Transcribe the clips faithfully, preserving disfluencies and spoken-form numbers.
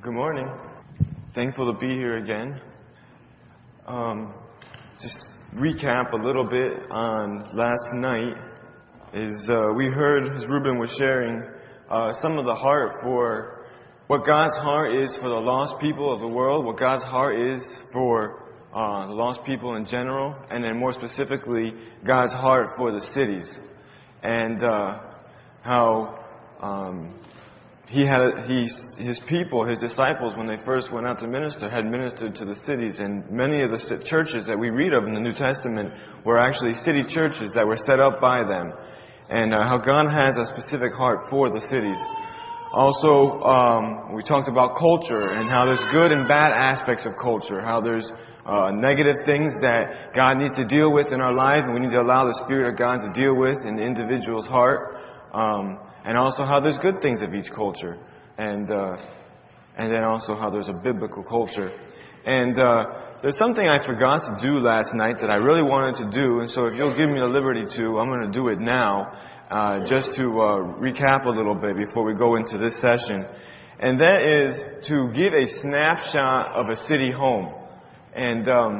Good morning. Thankful to be here again. Um, just recap a little bit on last night. Is uh, we heard, as Ruben was sharing, uh, some of the heart for what God's heart is for the lost people of the world, what God's heart is for uh, the lost people in general, and then more specifically, God's heart for the cities, and uh, how um, He had he, his people, his disciples, when they first went out to minister, had ministered to the cities. And many of the churches that we read of in the New Testament were actually city churches that were set up by them. And uh, how God has a specific heart for the cities. Also, um, we talked about culture and how there's good and bad aspects of culture. How there's uh, negative things that God needs to deal with in our lives, and we need to allow the Spirit of God to deal with in the individual's heart. Um, And also how there's good things of each culture. And uh, and then also how there's a biblical culture. And uh, there's something I forgot to do last night that I really wanted to do. And so if you'll give me the liberty to, I'm going to do it now. Uh, just to uh, recap a little bit before we go into this session. And that is to give a snapshot of a city home. And um,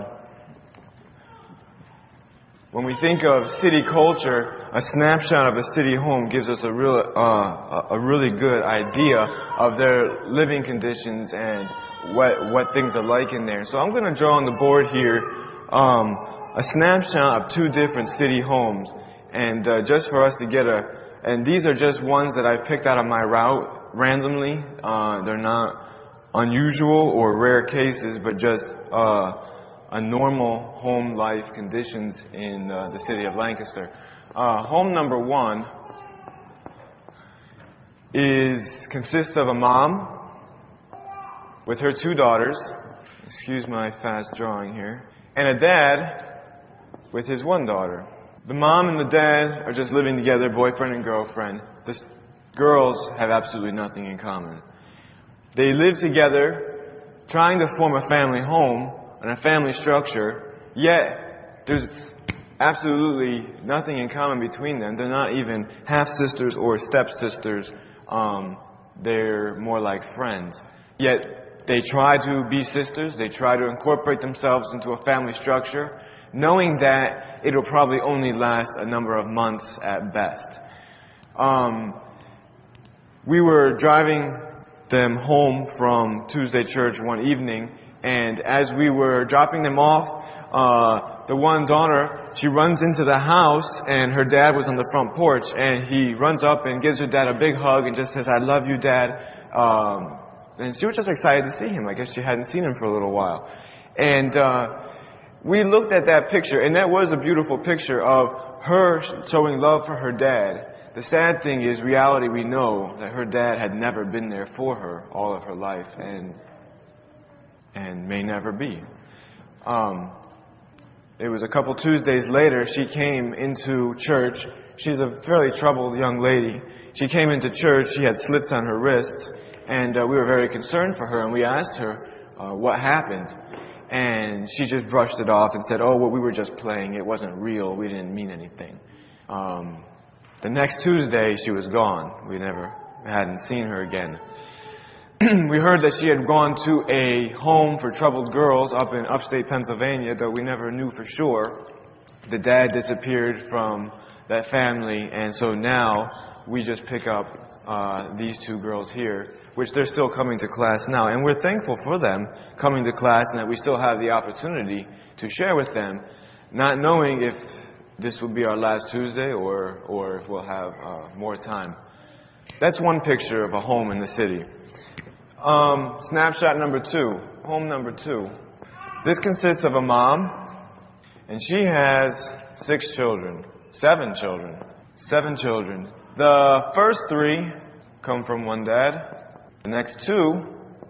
when we think of city culture, a snapshot of a city home gives us a real, uh, a really good idea of their living conditions and what what things are like in there. So I'm going to draw on the board here um, a snapshot of two different city homes, and uh, just for us to get a. And these are just ones that I picked out of my route randomly. Uh, they're not unusual or rare cases, but just. Uh, a normal home life conditions in uh, the city of Lancaster. Uh, home number one is consists of a mom with her two daughters, excuse my fast drawing here, and a dad with his one daughter. The mom and the dad are just living together, boyfriend and girlfriend. The girls have absolutely nothing in common. They live together, trying to form a family home, and a family structure, yet there's absolutely nothing in common between them. They're not even half-sisters or step-sisters. Um, they're more like friends. Yet they try to be sisters. They try to incorporate themselves into a family structure, knowing that it'll probably only last a number of months at best. Um, we were driving them home from Tuesday church one evening, and as we were dropping them off, uh, the one daughter, she runs into the house, and her dad was on the front porch, and he runs up and gives her dad a big hug and just says, "I love you, Dad." Um, and she was just excited to see him. I guess she hadn't seen him for a little while. And uh, we looked at that picture, and that was a beautiful picture of her showing love for her dad. The sad thing is, reality, we know that her dad had never been there for her all of her life, and and may never be. Um, it was a couple Tuesdays later, she came into church. She's a fairly troubled young lady. She came into church, she had slits on her wrists, and uh, we were very concerned for her, and we asked her uh, what happened. And she just brushed it off and said, "Oh, well, we were just playing. It wasn't real. We didn't mean anything." Um, the next Tuesday, she was gone. We never hadn't seen her again. We heard that she had gone to a home for troubled girls up in upstate Pennsylvania, though we never knew for sure. The dad disappeared from that family, and so now we just pick up uh, these two girls here, which they're still coming to class now. And we're thankful for them coming to class and that we still have the opportunity to share with them, not knowing if this will be our last Tuesday or, or if we'll have uh, more time. That's one picture of a home in the city. Um, snapshot number two, home number two. This consists of a mom, and she has six children, seven children, seven children. The first three come from one dad. The next two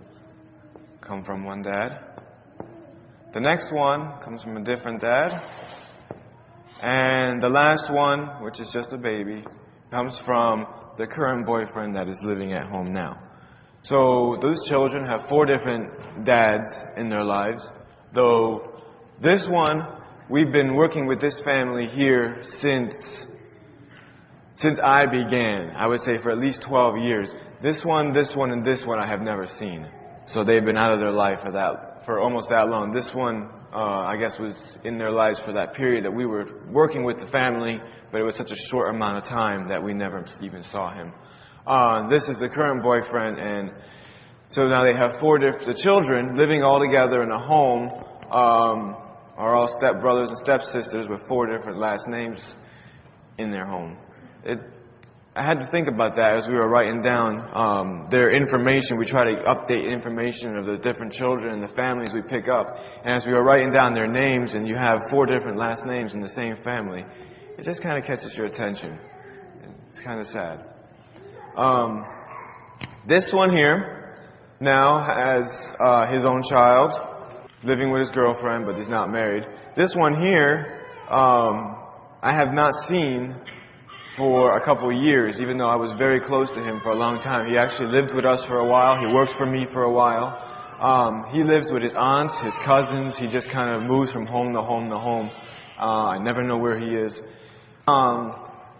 come from one dad. The next one comes from a different dad. And the last one, which is just a baby, comes from the current boyfriend that is living at home now. So those children have four different dads in their lives, though this one, we've been working with this family here since since I began. I would say for at least twelve years. This one, this one, and this one I have never seen. So they've been out of their life for that, for almost that long. This one, uh, I guess, was in their lives for that period that we were working with the family, but it was such a short amount of time that we never even saw him. Uh, this is the current boyfriend, and so now they have four different the children living all together in a home. Um, are all stepbrothers and stepsisters with four different last names in their home. It, I had to think about that as we were writing down um, their information. We try to update information of the different children and the families we pick up. And as we were writing down their names, and you have four different last names in the same family, it just kind of catches your attention. It's kind of sad. Um, this one here now has uh, his own child, living with his girlfriend, but he's not married. This one here, um, I have not seen for a couple of years, even though I was very close to him for a long time. He actually lived with us for a while. He worked for me for a while. Um, he lives with his aunts, his cousins. He just kind of moves from home to home to home. Uh, I never know where he is. Um,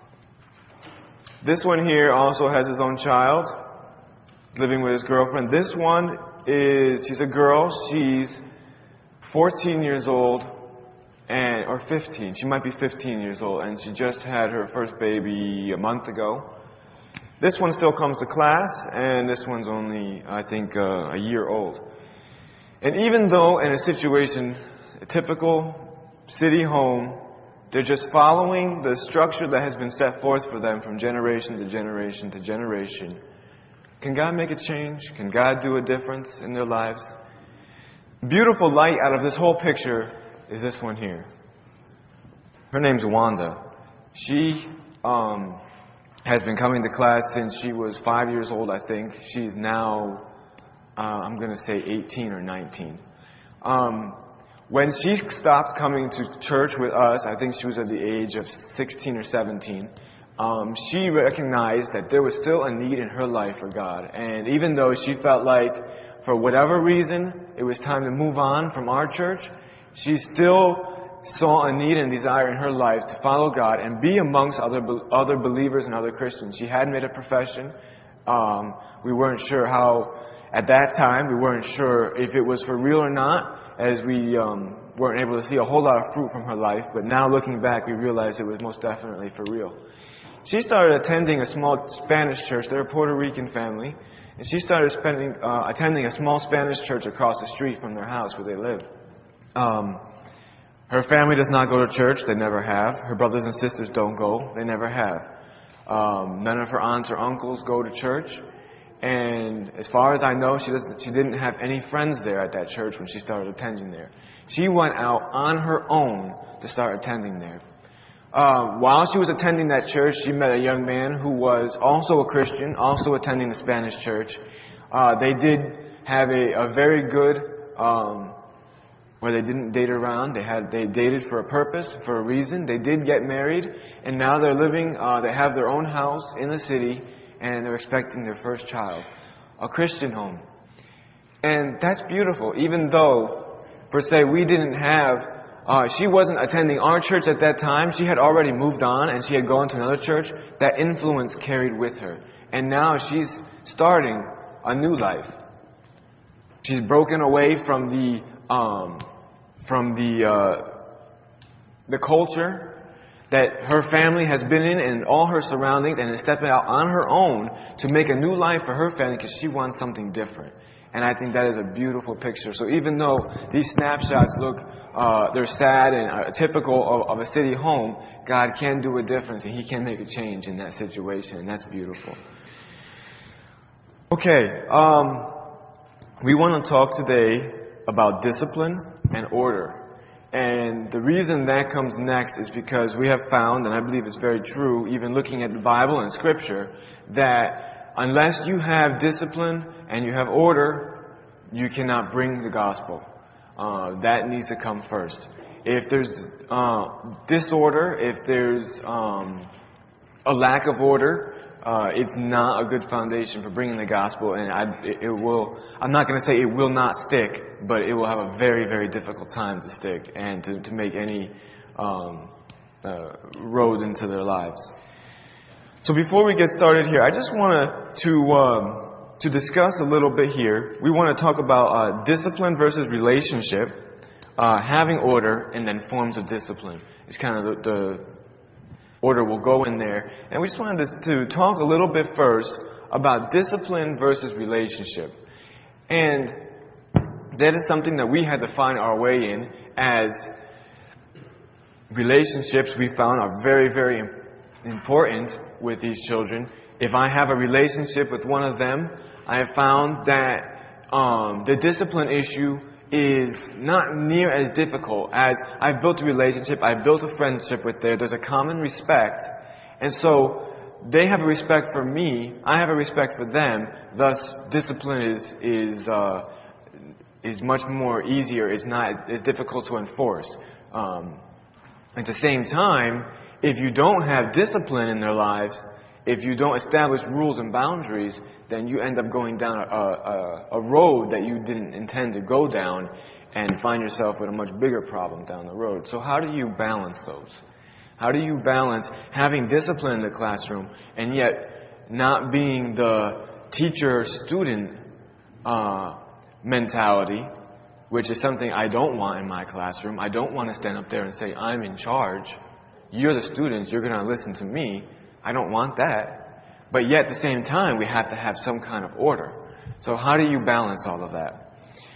this one here also has his own child, living with his girlfriend. This one is, she's a girl. She's fourteen years old, and or fifteen. She might be fifteen years old, and she just had her first baby a month ago. This one still comes to class, and this one's only, I think, uh, a year old. And even though in a situation, a typical city home, they're just following the structure that has been set forth for them from generation to generation to generation, can God make a change? Can God do a difference in their lives? Beautiful light out of this whole picture is this one here. Her name's Wanda. She um, has been coming to class since she was five years old, I think. She's now, uh, I'm going to say eighteen or nineteen. Um, when she stopped coming to church with us, I think she was at the age of sixteen or seventeen, um, she recognized that there was still a need in her life for God. And even though she felt like, for whatever reason, it was time to move on from our church, she still saw a need and desire in her life to follow God and be amongst other other believers and other Christians. She had made a profession. Um, we weren't sure how, at that time, we weren't sure if it was for real or not, as we um, weren't able to see a whole lot of fruit from her life. But now looking back, we realized it was most definitely for real. She started attending a small Spanish church. They're a Puerto Rican family. And she started spending, uh, attending a small Spanish church across the street from their house where they live. Um, her family does not go to church. They never have. Her brothers and sisters don't go. They never have. Um, none of her aunts or uncles go to church. And as far as I know, she doesn't, she didn't have any friends there at that church when she started attending there. She went out on her own to start attending there. Uh, while she was attending that church, she met a young man who was also a Christian, also attending the Spanish church. Uh, they did have a, a very good, um, where they didn't date around. They had they dated for a purpose, for a reason. They did get married, and now they're living. Uh, they have their own house in the city, and they're expecting their first child, a Christian home, and that's beautiful. Even though, per se, we didn't have. Uh, she wasn't attending our church at that time. She had already moved on and she had gone to another church. That influence carried with her. And now she's starting a new life. She's broken away from the, um, from the, uh, the culture that her family has been in and all her surroundings, and is stepping out on her own to make a new life for her family because she wants something different. And I think that is a beautiful picture. So even though these snapshots look, uh, they're sad and uh, typical of, of a city home, God can do a difference and He can make a change in that situation. And that's beautiful. Okay, um, we want to talk today about discipline and order. And the reason that comes next is because we have found, and I believe it's very true, even looking at the Bible and Scripture, that unless you have discipline and you have order, you cannot bring the gospel. Uh, that needs to come first. If there's uh, disorder, if there's um, a lack of order, uh, it's not a good foundation for bringing the gospel. And I, it, it will. I'm not going to say it will not stick, but it will have a very, very difficult time to stick and to, to make any um, uh, road into their lives. So before we get started here, I just want to um, to discuss a little bit here, we want to talk about uh, discipline versus relationship, uh, having order, and then forms of discipline. It's kind of the, the order will go in there. And we just wanted to, to talk a little bit first about discipline versus relationship. And that is something that we had to find our way in, as relationships we found are very, very important with these children. If I have a relationship with one of them, I have found that um, the discipline issue is not near as difficult, as I've built a relationship, I've built a friendship with them, there's a common respect, and so they have a respect for me, I have a respect for them, thus discipline is is uh, is much more easier, it's not as difficult to enforce. Um, at the same time, if you don't have discipline in their lives, if you don't establish rules and boundaries, then you end up going down a, a, a road that you didn't intend to go down and find yourself with a much bigger problem down the road. So how do you balance those? How do you balance having discipline in the classroom and yet not being the teacher-student uh, mentality, which is something I don't want in my classroom. I don't want to stand up there and say, I'm in charge. You're the students. You're going to listen to me. I don't want that. But yet at the same time, we have to have some kind of order. So how do you balance all of that?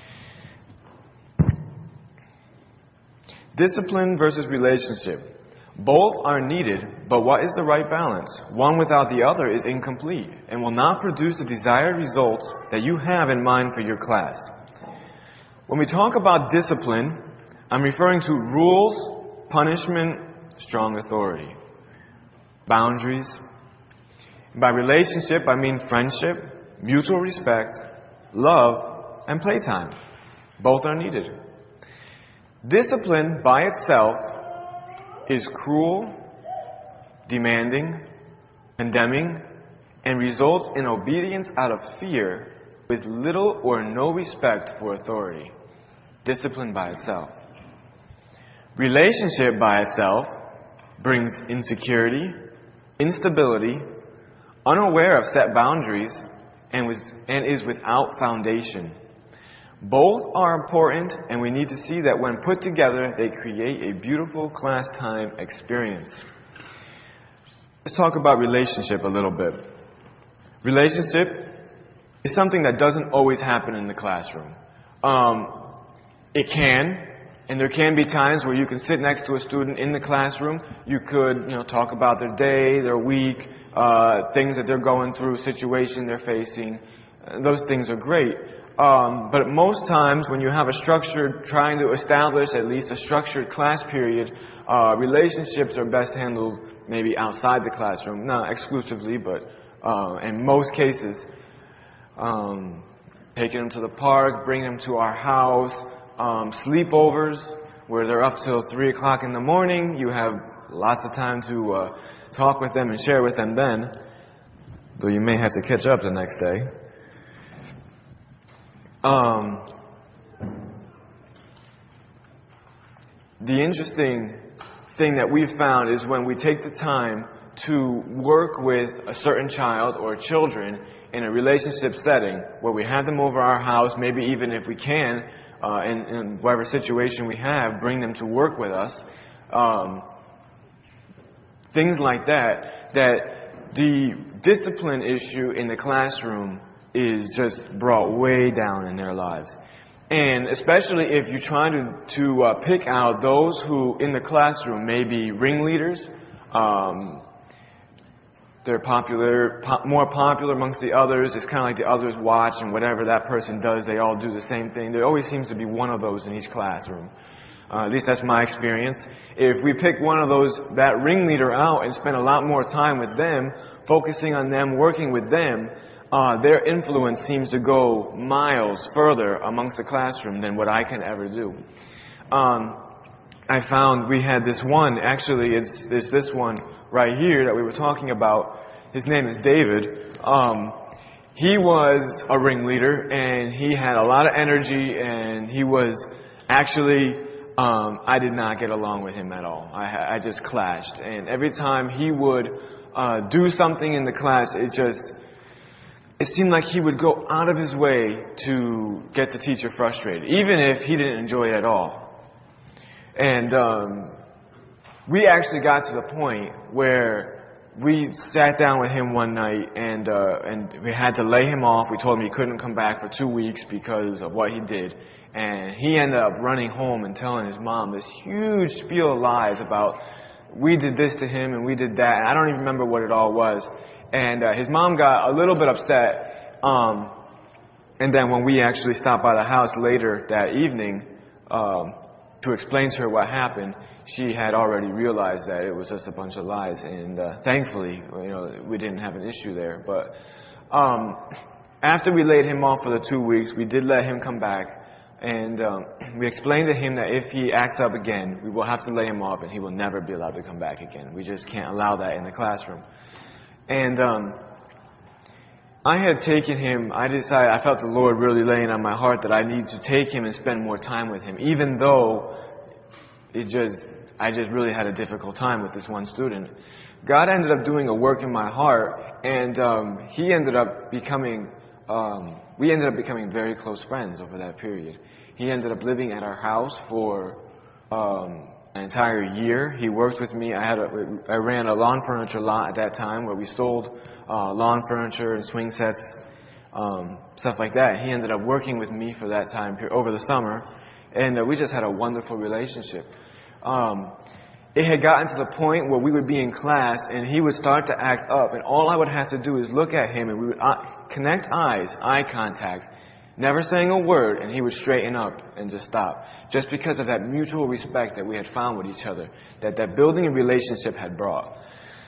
Discipline versus relationship. Both are needed, but what is the right balance? One without the other is incomplete and will not produce the desired results that you have in mind for your class. When we talk about discipline, I'm referring to rules, punishment, strong authority, boundaries. By relationship, I mean friendship, mutual respect, love, and playtime. Both are needed. Discipline by itself is cruel, demanding, condemning, and results in obedience out of fear with little or no respect for authority. Discipline by itself. Relationship by itself brings insecurity, instability, unaware of set boundaries, and, was, and is without foundation. Both are important, and we need to see that when put together, they create a beautiful class time experience. Let's talk about relationship a little bit. Relationship is something that doesn't always happen in the classroom. Um, it can, and there can be times where you can sit next to a student in the classroom. You could, you know, talk about their day, their week, uh, things that they're going through, situation they're facing. Uh, those things are great. Um, but most times when you have a structured, trying to establish at least a structured class period, uh, relationships are best handled maybe outside the classroom. Not exclusively, but uh, in most cases. Um, taking them to the park, bringing them to our house, um, sleepovers where they're up till three o'clock in the morning. You have lots of time to uh, talk with them and share with them then, though you may have to catch up the next day. Um, the interesting thing that we've found is when we take the time to work with a certain child or children in a relationship setting where we have them over our house, maybe even if we can, uh, in, in whatever situation we have, bring them to work with us, um, things like that, that the discipline issue in the classroom is just brought way down in their lives. And especially if you're trying to, to uh, pick out those who in the classroom may be ringleaders, um, they're popular, po- more popular amongst the others. It's kind of like the others watch, and whatever that person does, they all do the same thing. There always seems to be one of those in each classroom. Uh, at least that's my experience. If we pick one of those, that ringleader out and spend a lot more time with them, focusing on them, working with them, Uh, their influence seems to go miles further amongst the classroom than what I can ever do. Um, I found we had this one, actually it's, it's this one right here that we were talking about. His name is David. Um, he was a ringleader, and he had a lot of energy, and he was actually, um, I did not get along with him at all. I, I just clashed, and every time he would uh, do something in the class, it just... it seemed like he would go out of his way to get the teacher frustrated, even if he didn't enjoy it at all. And um, we actually got to the point where we sat down with him one night, and uh, and we had to lay him off. We told him he couldn't come back for two weeks because of what he did. And he ended up running home and telling his mom this huge spiel of lies about we did this to him and we did that. And I don't even remember what it all was. And uh, his mom got a little bit upset. Um, and then when we actually stopped by the house later that evening um, to explain to her what happened, she had already realized that it was just a bunch of lies. And uh, thankfully, you know, we didn't have an issue there. But um, after we laid him off for the two weeks, we did let him come back. And um, we explained to him that if he acts up again, we will have to lay him off and he will never be allowed to come back again. We just can't allow that in the classroom. And um, I had taken him, I decided, I felt the Lord really laying on my heart that I need to take him and spend more time with him, even though it just, I just really had a difficult time with this one student. God ended up doing a work in my heart, and um, he ended up becoming, um, we ended up becoming very close friends over that period. He ended up living at our house for um, an entire year. He worked with me. I had a, I ran a lawn furniture lot at that time where we sold uh, lawn furniture and swing sets, um, stuff like that. He ended up working with me for that time period over the summer, and uh, we just had a wonderful relationship. Um, it had gotten to the point where we would be in class and he would start to act up, and all I would have to do is look at him and we would uh, connect eyes, eye contact, never saying a word, and he would straighten up and just stop. Just because of that mutual respect that we had found with each other, that that building a relationship had brought.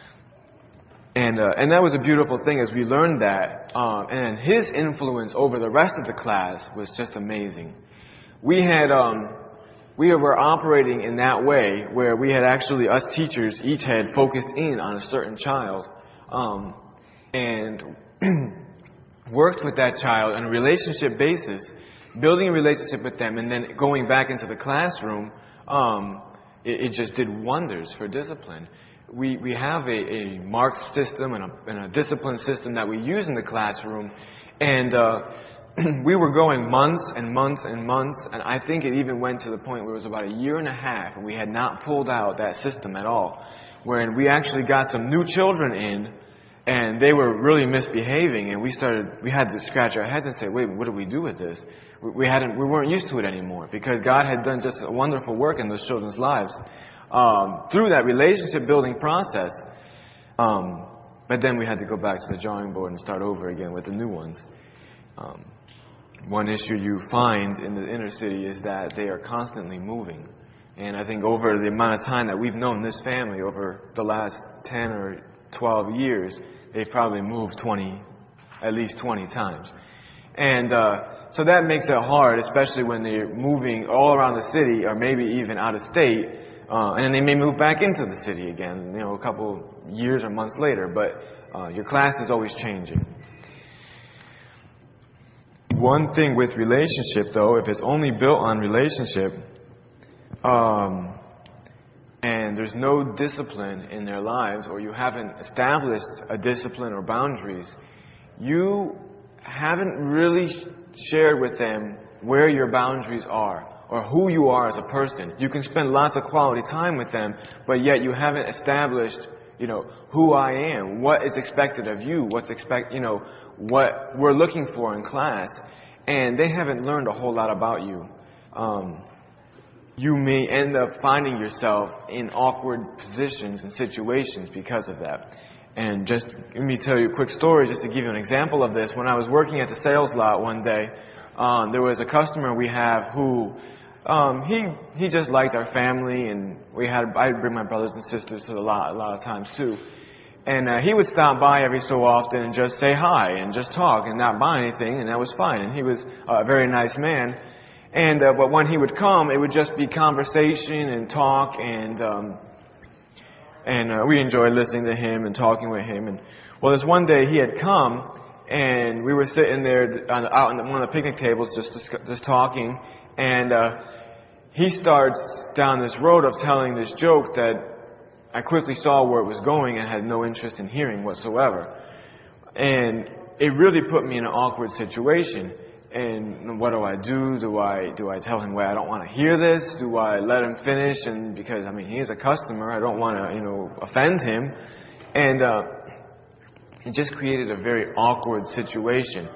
And uh, and that was a beautiful thing as we learned that. Um, and his influence over the rest of the class was just amazing. We had um, we were operating in that way where we had actually, us teachers, each had focused in on a certain child um, and worked with that child on a relationship basis, building a relationship with them, and then going back into the classroom. Um, it, it just did wonders for discipline. We we have a, a marks system and a, and a discipline system that we use in the classroom, and uh, we were going months and months and months, and I think it even went to the point where it was about a year and a half, and we had not pulled out that system at all, wherein we actually got some new children in, and they were really misbehaving, and we started, we had to scratch our heads and say, wait, what do we do with this? We, we hadn't, we weren't used to it anymore, because God had done just a wonderful work in those children's lives um, through that relationship building process. Um, but then we had to go back to the drawing board and start over again with the new ones. Um, One issue you find in the inner city is that they are constantly moving. And I think over the amount of time that we've known this family, over the last ten or twelve years, they've probably moved twenty, at least twenty times. And uh, so that makes it hard, especially when they're moving all around the city or maybe even out of state. Uh, and then they may move back into the city again, you know, a couple years or months later. But uh, your class is always changing. One thing with relationship, though, if it's only built on relationship, um, and there's no discipline in their lives, or you haven't established a discipline or boundaries, you haven't really shared with them where your boundaries are, or who you are as a person. You can spend lots of quality time with them, but yet you haven't established, you know, who I am, what is expected of you, what's expect, you know, what we're looking for in class, and they haven't learned a whole lot about you. Um, you may end up finding yourself in awkward positions and situations because of that. And just let me tell you a quick story just to give you an example of this. When I was working at the sales lot one day, um, there was a customer we have who um, he he just liked our family, and we had I'd bring my brothers and sisters to the lot a lot of times too. And uh, he would stop by every so often and just say hi and just talk and not buy anything, and that was fine. And he was a very nice man. And uh, but when he would come, it would just be conversation and talk, and um, and uh, we enjoyed listening to him and talking with him. And well, this one day he had come, and we were sitting there on, out on one of the picnic tables just just talking, and uh, he starts down this road of telling this joke that I quickly saw where it was going and had no interest in hearing whatsoever. And it really put me in an awkward situation. And what do I do? Do I do I tell him, well, I don't want to hear this? Do I let him finish? And because, I mean, he is a customer, I don't want to, you know, offend him. And uh, it just created a very awkward situation.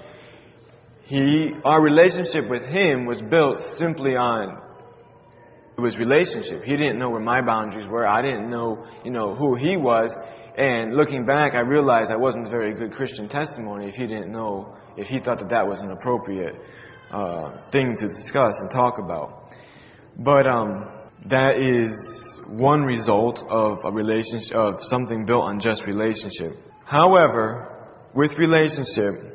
He, our relationship with him was built simply on, it was relationship. He didn't know where my boundaries were. I didn't know, you know, who he was. And looking back, I realized I wasn't a very good Christian testimony if he didn't know, if he thought that that was an appropriate uh, thing to discuss and talk about. But um, that is one result of a relationship, of something built on just relationship. However, with relationship,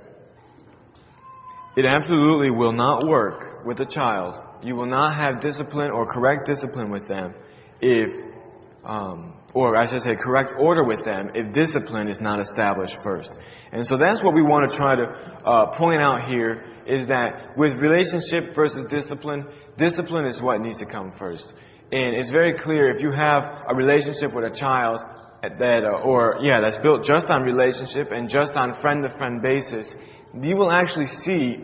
it absolutely will not work with a child. You will not have discipline or correct discipline with them if, um, or I should say correct order with them if discipline is not established first. And so that's what we want to try to uh, point out here, is that with relationship versus discipline, discipline is what needs to come first. And it's very clear if you have a relationship with a child that, uh, or yeah, that's built just on relationship and just on friend-to-friend basis, you will actually see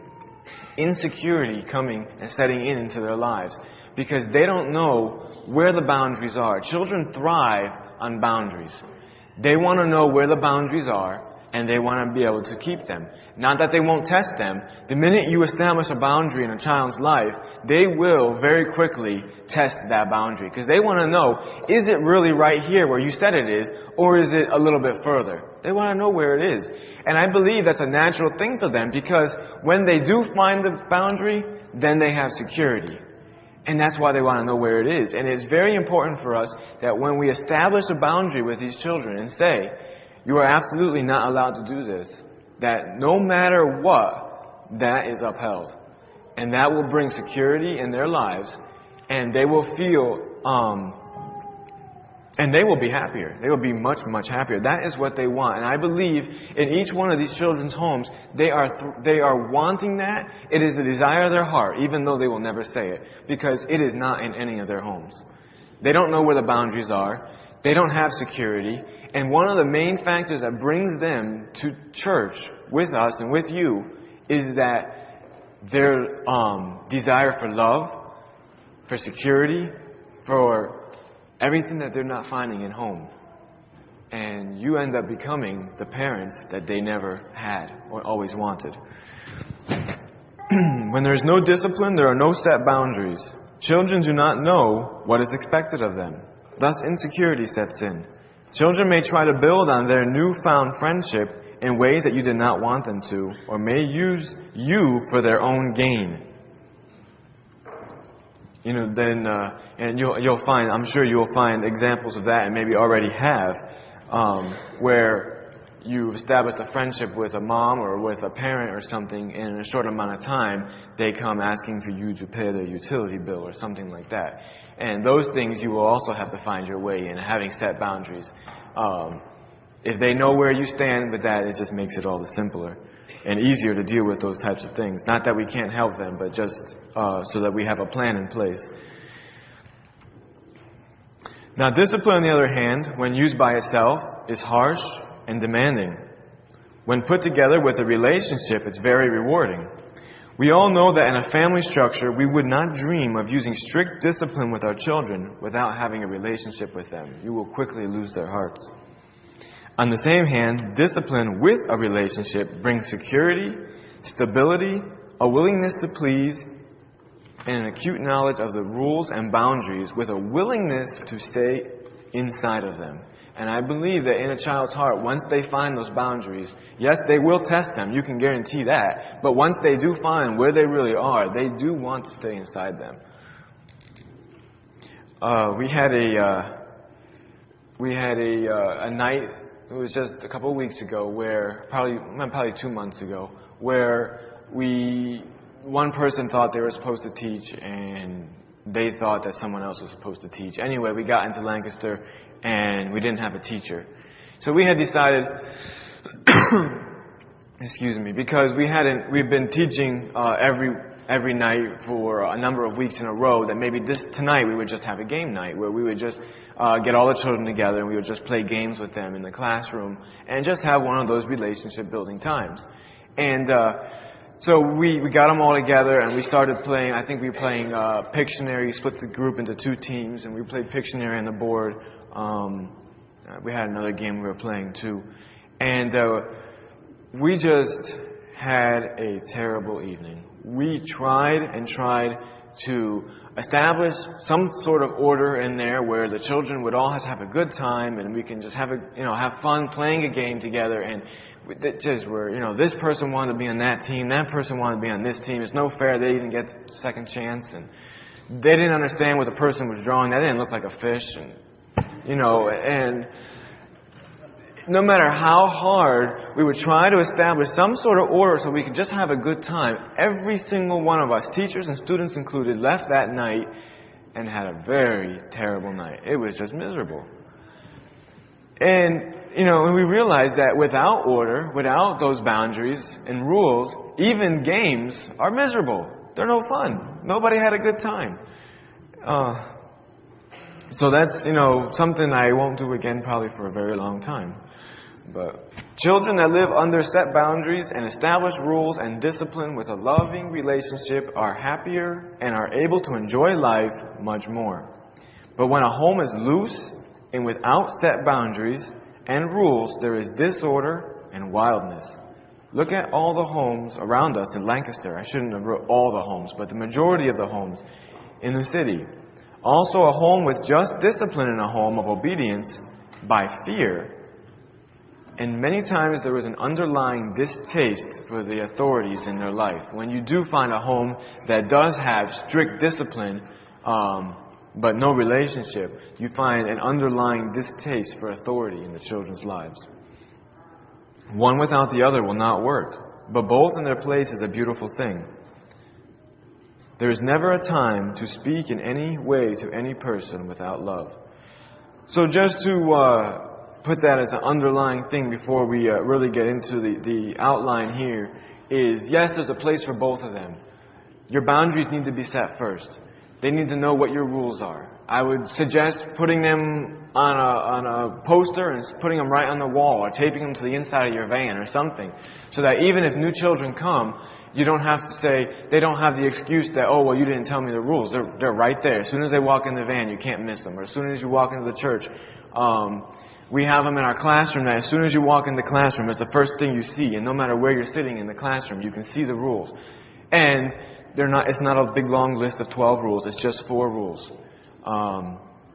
insecurity coming and setting in into their lives because they don't know where the boundaries are. Children thrive on boundaries. They want to know where the boundaries are and they want to be able to keep them. Not that they won't test them. The minute you establish a boundary in a child's life, they will very quickly test that boundary because they want to know, is it really right here where you said it is, or is it a little bit further? They want to know where it is. And I believe that's a natural thing for them because when they do find the boundary, then they have security. And that's why they want to know where it is. And it's very important for us that when we establish a boundary with these children and say, you are absolutely not allowed to do this, that no matter what, that is upheld. And that will bring security in their lives, and they will feel, um, and they will be happier. They will be much, much happier. That is what they want. And I believe in each one of these children's homes, they are th- they are wanting that. It is the desire of their heart, even though they will never say it, because it is not in any of their homes. They don't know where the boundaries are. They don't have security. And one of the main factors that brings them to church with us and with you is that their um, desire for love, for security, for everything that they're not finding in home. And you end up becoming the parents that they never had or always wanted. When there is no discipline, there are no set boundaries. Children do not know what is expected of them. Thus, insecurity sets in. Children may try to build on their newfound friendship in ways that you did not want them to, or may use you for their own gain. You know, then, uh, and you'll, you'll find, I'm sure you'll find examples of that, and maybe already have, um, where you've established a friendship with a mom or with a parent or something, and in a short amount of time, they come asking for you to pay their utility bill or something like that. And those things you will also have to find your way in, having set boundaries. Um, if they know where you stand with that, it just makes it all the simpler and easier to deal with those types of things. Not that we can't help them, but just uh, so that we have a plan in place. Now, discipline, on the other hand, when used by itself, is harsh and demanding. When put together with a relationship, it's very rewarding. We all know that in a family structure, we would not dream of using strict discipline with our children without having a relationship with them. You will quickly lose their hearts. On the same hand, discipline with a relationship brings security, stability, a willingness to please, and an acute knowledge of the rules and boundaries with a willingness to stay inside of them. And I believe that in a child's heart, once they find those boundaries, yes, they will test them, you can guarantee that. But once they do find where they really are, they do want to stay inside them. Uh, we had a uh, we had a uh, a night. It was just a couple of weeks ago, where probably probably two months ago, where we one person thought they were supposed to teach, and they thought that someone else was supposed to teach. Anyway, we got into Lancaster, and we didn't have a teacher. So we had decided, excuse me, because we hadn't, we've been teaching uh, every every night for a number of weeks in a row that maybe this tonight we would just have a game night where we would just uh, get all the children together and we would just play games with them in the classroom and just have one of those relationship building times. And uh, so we, we got them all together and we started playing. I think we were playing uh, Pictionary, split the group into two teams, and we played Pictionary on the board. Um, we had another game we were playing too. And uh, we just had a terrible evening. We tried and tried to establish some sort of order in there where the children would all have a good time and we can just have a, you know, have fun playing a game together. And it just were, you know, this person wanted to be on that team, that person wanted to be on this team. It's no fair they didn't get a second chance, and they didn't understand what the person was drawing. That didn't look like a fish, and you know, and no matter how hard we would try to establish some sort of order so we could just have a good time, every single one of us, teachers and students included, left that night and had a very terrible night. It was just miserable. And, you know, and we realized that without order, without those boundaries and rules, even games are miserable. They're no fun. Nobody had a good time. Uh, so that's, you know, something I won't do again probably for a very long time. But children that live under set boundaries and established rules and discipline with a loving relationship are happier and are able to enjoy life much more. But when a home is loose and without set boundaries and rules, there is disorder and wildness. Look at all the homes around us in Lancaster. I shouldn't have wrote all the homes, but the majority of the homes in the city. Also, a home with just discipline in a home of obedience by fear. And many times there is an underlying distaste for the authorities in their life. When you do find a home that does have strict discipline, um, but no relationship, you find an underlying distaste for authority in the children's lives. One without the other will not work, but both in their place is a beautiful thing. There is never a time to speak in any way to any person without love. So just to uh, put that as an underlying thing before we uh, really get into the, the outline here is, yes, there's a place for both of them. Your boundaries need to be set first. They need to know what your rules are. I would suggest putting them on a, on a poster and putting them right on the wall or taping them to the inside of your van or something, so that even if new children come, you don't have to say, they don't have the excuse that, oh, well, you didn't tell me the rules. They're, they're right there. As soon as they walk in the van, you can't miss them. Or as soon as you walk into the church, um, we have them in our classroom that as soon as you walk in the classroom, it's the first thing you see. And no matter where you're sitting in the classroom, you can see the rules. And they're not, it's not a big long list of twelve rules. It's just four rules. Um,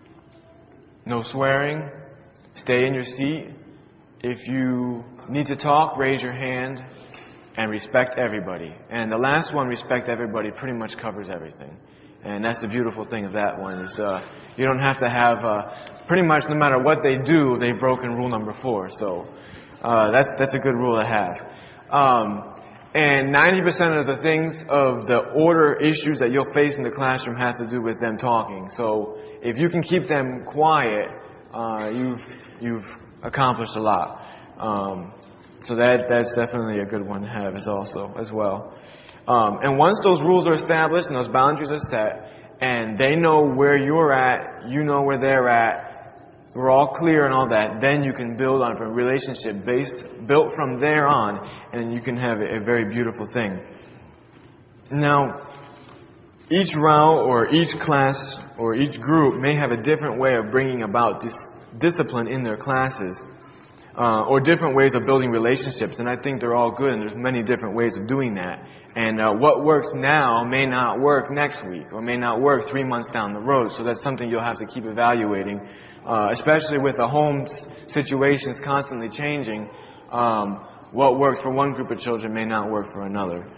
no swearing. Stay in your seat. If you need to talk, raise your hand. And respect everybody. And the last one, respect everybody, pretty much covers everything. And that's the beautiful thing of that one is uh, you don't have to have, uh, pretty much no matter what they do, they've broken rule number four. So uh, that's that's a good rule to have. Um, and ninety percent of the things of the order issues that you'll face in the classroom have to do with them talking. So if you can keep them quiet, uh, you've you've accomplished a lot. Um, So that that's definitely a good one to have as also as well. Um, and once those rules are established and those boundaries are set, and they know where you're at, you know where they're at, we're all clear and all that, then you can build on a relationship based built from there on, and you can have a, a very beautiful thing. Now, each route or each class or each group may have a different way of bringing about this discipline in their classes. Uh, or different ways of building relationships, and I think they're all good, and there's many different ways of doing that. And uh, what works now may not work next week, or may not work three months down the road, so that's something you'll have to keep evaluating, uh, especially with the home situations constantly changing. Um, what works for one group of children may not work for another.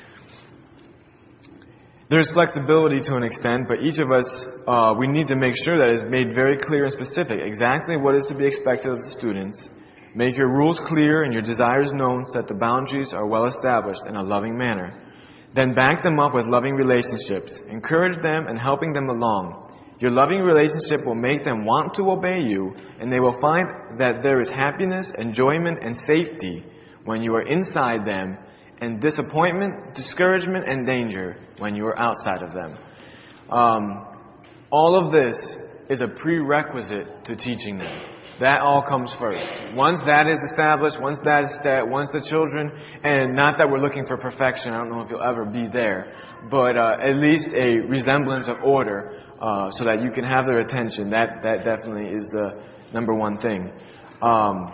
There's flexibility to an extent, but each of us, uh, we need to make sure that it's made very clear and specific, exactly what is to be expected of the students. Make your rules clear and your desires known so that the boundaries are well established in a loving manner. Then back them up with loving relationships. Encourage them and helping them along. Your loving relationship will make them want to obey you, and they will find that there is happiness, enjoyment, and safety when you are inside them and disappointment, discouragement, and danger when you are outside of them. Um, all of this is a prerequisite to teaching them. That all comes first. Once that is established, once that is set, once the children, and not that we're looking for perfection, I don't know if you'll ever be there, but uh, at least a resemblance of order uh, so that you can have their attention. That that definitely is the number one thing. Um,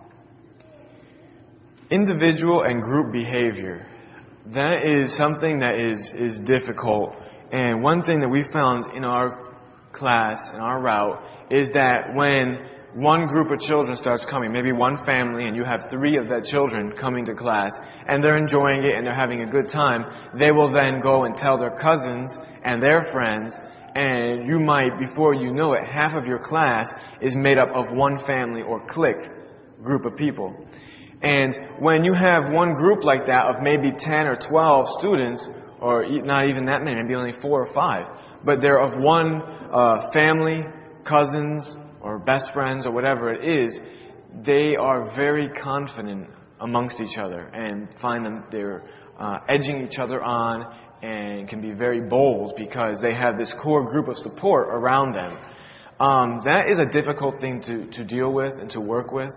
individual and group behavior. That is something that is, is difficult. And one thing that we found in our class, in our route, is that when one group of children starts coming, maybe one family, and you have three of that children coming to class, and they're enjoying it and they're having a good time, they will then go and tell their cousins and their friends, and you might, before you know it, half of your class is made up of one family or clique group of people. And when you have one group like that of maybe ten or twelve students, or not even that many, maybe only four or five, but they're of one uh, family, cousins, or best friends, or whatever it is, they are very confident amongst each other and find them, they're uh, edging each other on and can be very bold because they have this core group of support around them. Um, that is a difficult thing to, to deal with and to work with,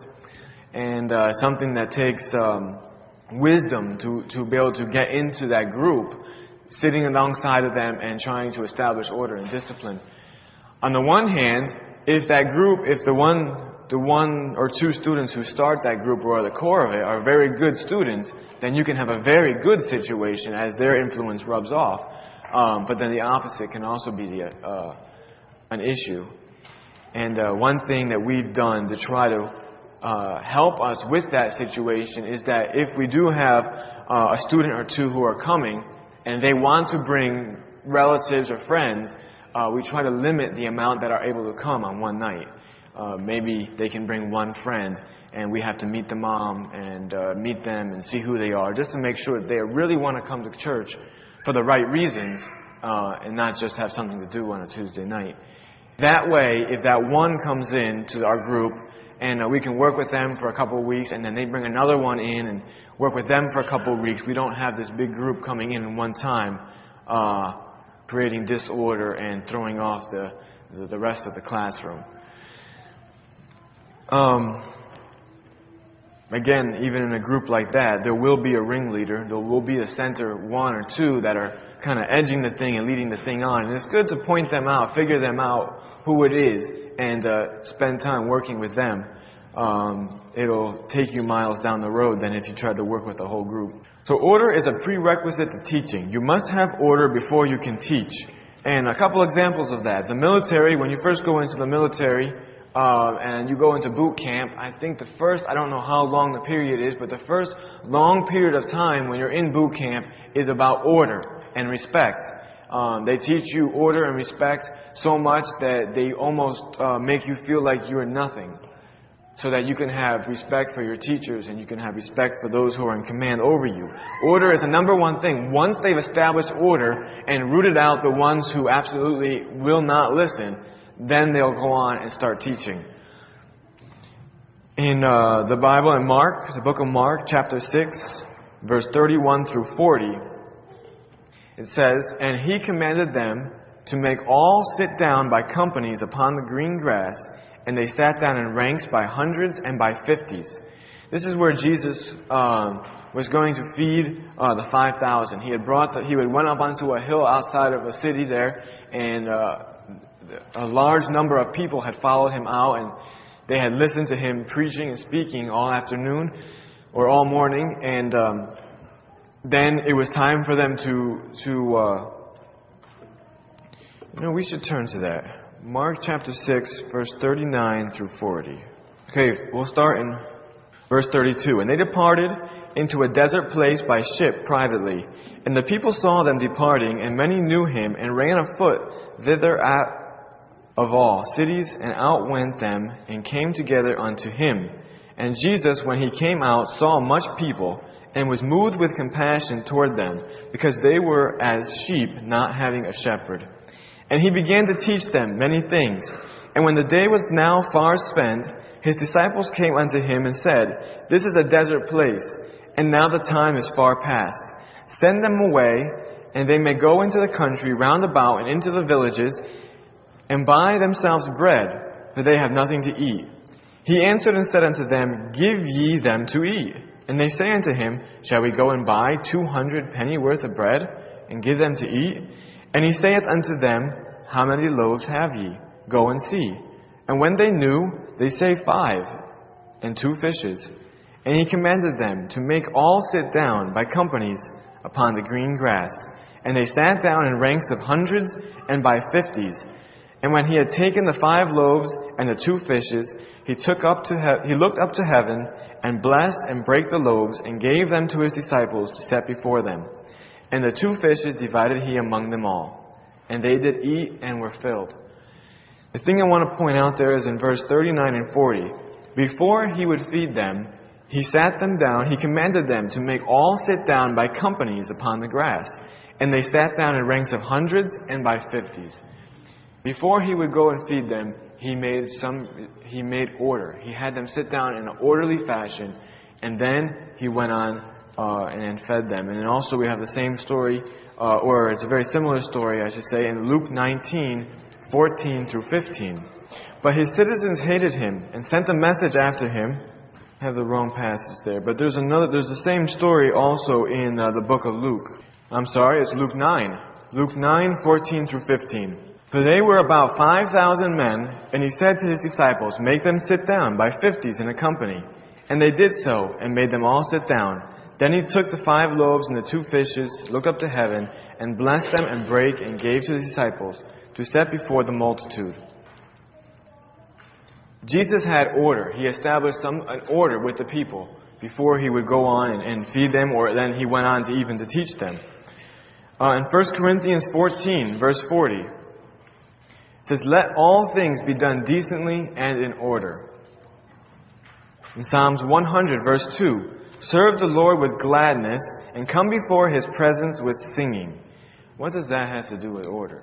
and uh, something that takes um, wisdom to, to be able to get into that group, sitting alongside of them and trying to establish order and discipline. On the one hand, if that group, if the one, the one or two students who start that group or are the core of it are very good students, then you can have a very good situation as their influence rubs off. Um, but then the opposite can also be the, uh, an issue. And uh, one thing that we've done to try to uh, help us with that situation is that if we do have uh, a student or two who are coming and they want to bring relatives or friends, Uh, we try to limit the amount that are able to come on one night. Uh, maybe they can bring one friend, and we have to meet the mom and uh, meet them and see who they are, just to make sure that they really want to come to church for the right reasons, uh, and not just have something to do on a Tuesday night. That way, if that one comes in to our group, and uh, we can work with them for a couple of weeks, and then they bring another one in and work with them for a couple of weeks, we don't have this big group coming in at one time, uh, creating disorder and throwing off the, the, the rest of the classroom. Um, again, even in a group like that, there will be a ringleader. There will be a center one or two that are kind of edging the thing and leading the thing on. And it's good to point them out, figure them out, who it is, and uh, spend time working with them. Um, it'll take you miles down the road than if you tried to work with the whole group. So order is a prerequisite to teaching. You must have order before you can teach. And a couple examples of that. The military, when you first go into the military uh, and you go into boot camp, I think the first, I don't know how long the period is, but the first long period of time when you're in boot camp is about order and respect. Um, they teach you order and respect so much that they almost uh, make you feel like you're nothing, so that you can have respect for your teachers and you can have respect for those who are in command over you. Order is the number one thing. Once they've established order and rooted out the ones who absolutely will not listen, then they'll go on and start teaching. In uh, the Bible, in Mark, the book of Mark, chapter six, verse thirty-one through forty, it says, "And he commanded them to make all sit down by companies upon the green grass, and they sat down in ranks by hundreds and by fifties." This is where Jesus um, was going to feed uh, the five thousand. He had brought, the, he had went up onto a hill outside of a city there, and uh, a large number of people had followed him out, and they had listened to him preaching and speaking all afternoon or all morning, and um, then it was time for them to to. Uh, you know, we should turn to that. Mark chapter six, verse thirty-nine through forty. Okay, we'll start in verse thirty-two. "And they departed into a desert place by ship privately. And the people saw them departing, and many knew him, and ran afoot thither at of all cities, and outwent them, and came together unto him. And Jesus, when he came out, saw much people, and was moved with compassion toward them, because they were as sheep not having a shepherd. And he began to teach them many things. And when the day was now far spent, his disciples came unto him and said, This is a desert place, and now the time is far past. Send them away, and they may go into the country round about and into the villages, and buy themselves bread, for they have nothing to eat. He answered and said unto them, Give ye them to eat. And they say unto him, Shall we go and buy two hundred pennyworth of bread, and give them to eat? And he saith unto them, How many loaves have ye? Go and see. And when they knew, they say five, and two fishes. And he commanded them to make all sit down by companies upon the green grass. And they sat down in ranks of hundreds and by fifties. And when he had taken the five loaves and the two fishes, he took up to he- he looked up to heaven, and blessed and brake the loaves, and gave them to his disciples to set before them. And the two fishes divided he among them all. And they did eat and were filled. The thing I want to point out there is in verse thirty-nine and forty. Before he would feed them, he sat them down, he commanded them to make all sit down by companies upon the grass. And they sat down in ranks of hundreds and by fifties. Before he would go and feed them, he made some, he made order. He had them sit down in an orderly fashion, and then he went on uh, and fed them. And then also we have the same story, uh, or it's a very similar story, I should say, in Luke nineteen, fourteen through fifteen. But his citizens hated him and sent a message after him. I have the wrong passage there, but there's another. There's the same story also in uh, the book of Luke. I'm sorry, it's Luke nine. Luke nine, fourteen through fifteen. For they were about five thousand men, and he said to his disciples, Make them sit down by fifties in a company. And they did so, and made them all sit down. Then he took the five loaves and the two fishes, looked up to heaven, and blessed them and brake, and gave to his disciples, to set before the multitude. Jesus had order. He established some an order with the people before he would go on and, and feed them, or then he went on to even to teach them. Uh, in First Corinthians fourteen, verse forty, it says, Let all things be done decently and in order. In Psalms one hundred, verse two, Serve the Lord with gladness, and come before his presence with singing. What does that have to do with order?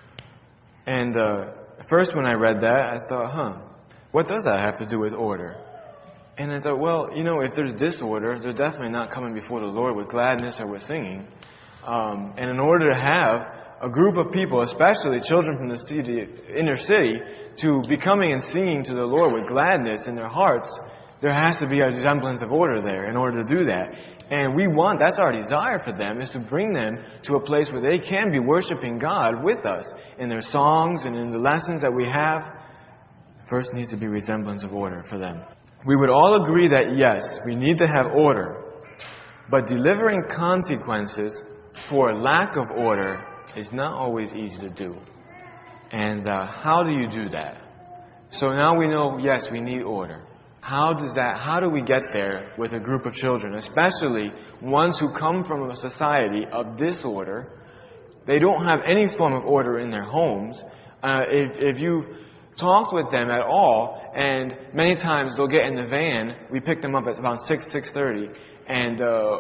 And uh, first when I read that, I thought, huh, what does that have to do with order? And I thought, well, you know, if there's disorder, they're definitely not coming before the Lord with gladness or with singing. Um, and in order to have a group of people, especially children from the city, inner city, to be coming and singing to the Lord with gladness in their hearts, there has to be a semblance of order there in order to do that. And we want, that's our desire for them, is to bring them to a place where they can be worshiping God with us in their songs and in the lessons that we have. First needs to be resemblance of order for them. We would all agree that yes, we need to have order, but delivering consequences for lack of order is not always easy to do. And uh, how do you do that? So now we know, yes, we need order. How does that, how do we get there with a group of children, especially ones who come from a society of disorder? They don't have any form of order in their homes. Uh, if, if you've talked with them at all, and many times they'll get in the van, we pick them up at about six, six thirty, and uh,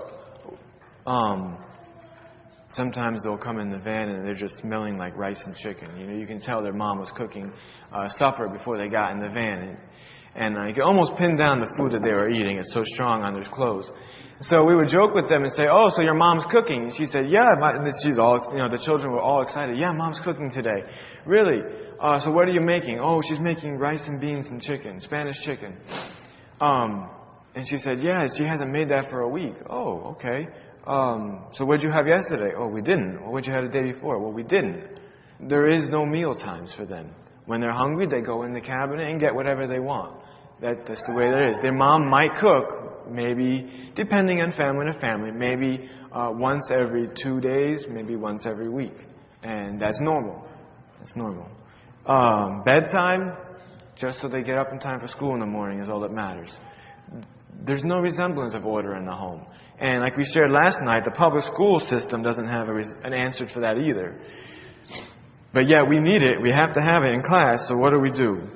um, sometimes they'll come in the van and they're just smelling like rice and chicken. You know, you can tell their mom was cooking uh, supper before they got in the van. And, and uh, you can almost pin down the food that they were eating. It's so strong on their clothes. So we would joke with them and say, "Oh, so your mom's cooking?" And she said, "Yeah." My, and she's all, you know, the children were all excited. "Yeah, mom's cooking today." "Really? Uh, so what are you making?" "Oh, she's making rice and beans and chicken, Spanish chicken." Um, and she said, "Yeah, she hasn't made that for a week." "Oh, okay. Um, so what'd you have yesterday?" "Oh, we didn't." "Well, what'd you have the day before?" "Well, we didn't." There is no meal times for them. When they're hungry, they go in the cabinet and get whatever they want. That, that's the way that is. Their mom might cook, maybe, depending on family to family, maybe uh, once every two days, maybe once every week. And that's normal. That's normal. Um, bedtime, just so they get up in time for school in the morning is all that matters. There's no resemblance of order in the home. And like we shared last night, the public school system doesn't have a res- an answer for that either. But yet we need it. We have to have it in class, so what do we do?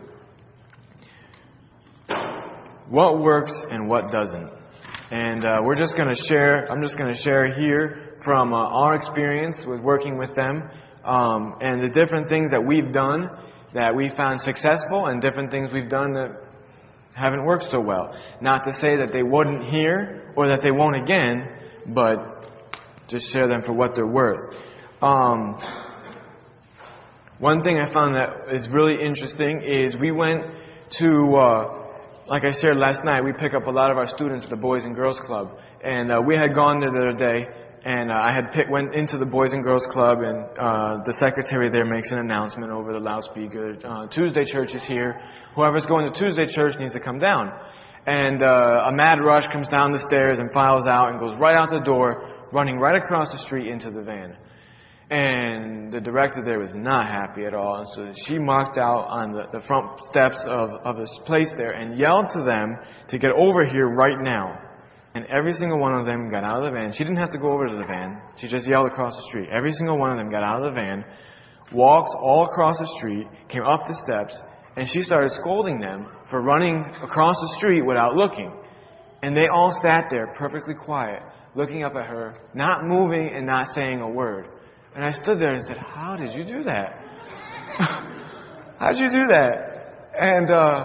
What works and what doesn't? And uh, we're just going to share, I'm just going to share here from uh, our experience with working with them um, and the different things that we've done that we found successful and different things we've done that haven't worked so well. Not to say that they wouldn't here or that they won't again, but just share them for what they're worth. Um, one thing I found that is really interesting is we went to, uh, like I shared last night, we pick up a lot of our students at the Boys and Girls Club. And uh, we had gone there the other day, and uh, I had pick, went into the Boys and Girls Club, and uh, the secretary there makes an announcement over the loudspeaker. Uh, Tuesday church is here. Whoever's going to Tuesday church needs to come down. And uh, a mad rush comes down the stairs and files out and goes right out the door, running right across the street into the van. And the director there was not happy at all. And so she marked out on the, the front steps of, of this place there and yelled to them to get over here right now. And every single one of them got out of the van. She didn't have to go over to the van. She just yelled across the street. Every single one of them got out of the van, walked all across the street, came up the steps, and she started scolding them for running across the street without looking. And they all sat there perfectly quiet, looking up at her, not moving and not saying a word. And I stood there and said, how did you do that? How did you do that? And uh,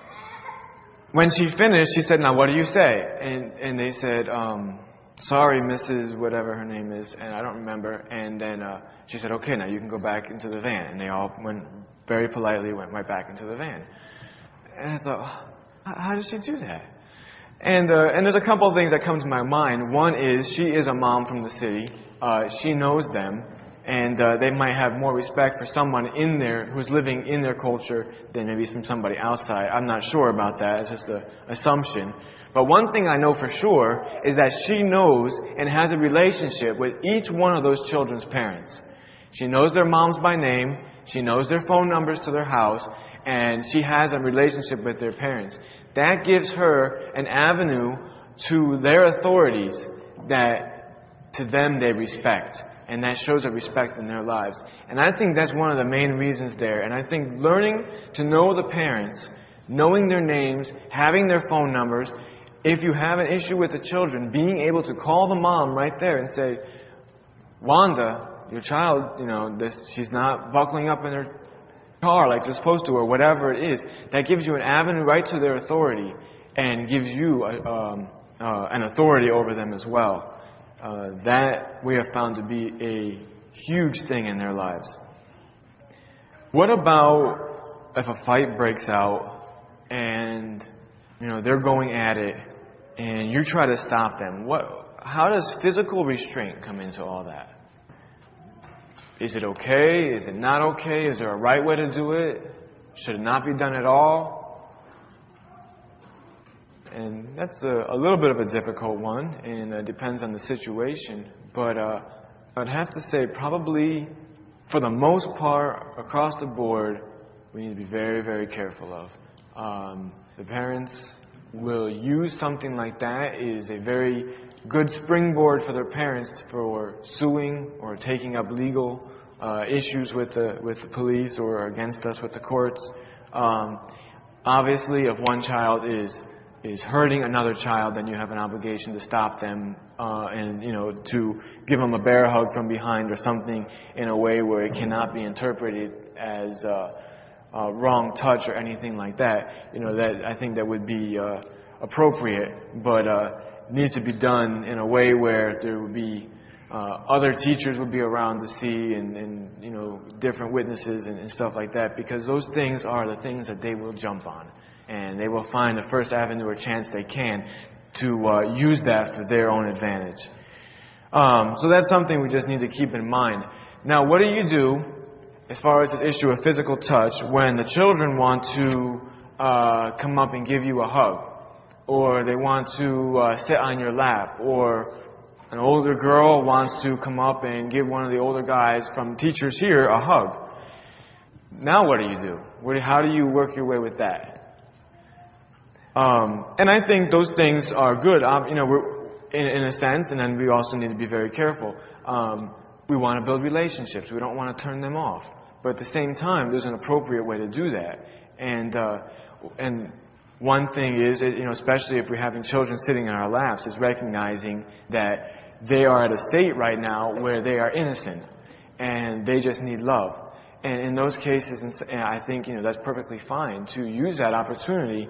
when she finished, she said, now what do you say? And and they said, um, sorry, Missus whatever her name is, and I don't remember. And then uh, she said, okay, now you can go back into the van. And they all went very politely, went right back into the van. And I thought, how did she do that? And uh, and there's a couple of things that come to my mind. One is she is a mom from the city. Uh, she knows them, and uh, they might have more respect for someone in there who's living in their culture than maybe from somebody outside. I'm not sure about that. It's just an assumption. But one thing I know for sure is that she knows and has a relationship with each one of those children's parents. She knows their moms by name. She knows their phone numbers to their house. And she has a relationship with their parents. That gives her an avenue to their authorities that to them they respect. And that shows a respect in their lives. And I think that's one of the main reasons there. And I think learning to know the parents, knowing their names, having their phone numbers, if you have an issue with the children, being able to call the mom right there and say, Wanda, your child, you know, this, she's not buckling up in her car like they're supposed to, or whatever it is, that gives you an avenue right to their authority and gives you a, um, uh, an authority over them as well. Uh, that we have found to be a huge thing in their lives. What about if a fight breaks out and, you know, they're going at it and you try to stop them? What? How does physical restraint come into all that? Is it okay? Is it not okay? Is there a right way to do it? Should it not be done at all? And that's a, a little bit of a difficult one, and it depends on the situation. But uh, I'd have to say probably, for the most part, across the board, we need to be very, very careful of. Um, the parents will use something like that is a very good springboard for their parents for suing or taking up legal uh, issues with the with the police or against us with the courts. Um, obviously, if one child is is hurting another child, then you have an obligation to stop them uh, and, you know, to give them a bear hug from behind or something in a way where it cannot be interpreted as uh, uh, wrong touch or anything like that. You know, that I think that would be uh, appropriate, but uh, needs to be done in a way where there would be uh, other teachers would be around to see and, and you know, different witnesses and, and stuff like that, because those things are the things that they will jump on. And they will find the first avenue or chance they can to uh, use that for their own advantage. Um, so that's something we just need to keep in mind. Now, what do you do as far as this issue of physical touch when the children want to uh, come up and give you a hug? Or they want to uh, sit on your lap? Or an older girl wants to come up and give one of the older guys from teachers here a hug? Now what do you do? What, how do you work your way with that? Um, and I think those things are good, um, you know, we're, in, in a sense, and then we also need to be very careful. Um, we want to build relationships. We don't want to turn them off. But at the same time, there's an appropriate way to do that. And uh, and one thing is, you know, especially if we're having children sitting in our laps, is recognizing that they are at a state right now where they are innocent and they just need love. And in those cases, and I think, you know, that's perfectly fine to use that opportunity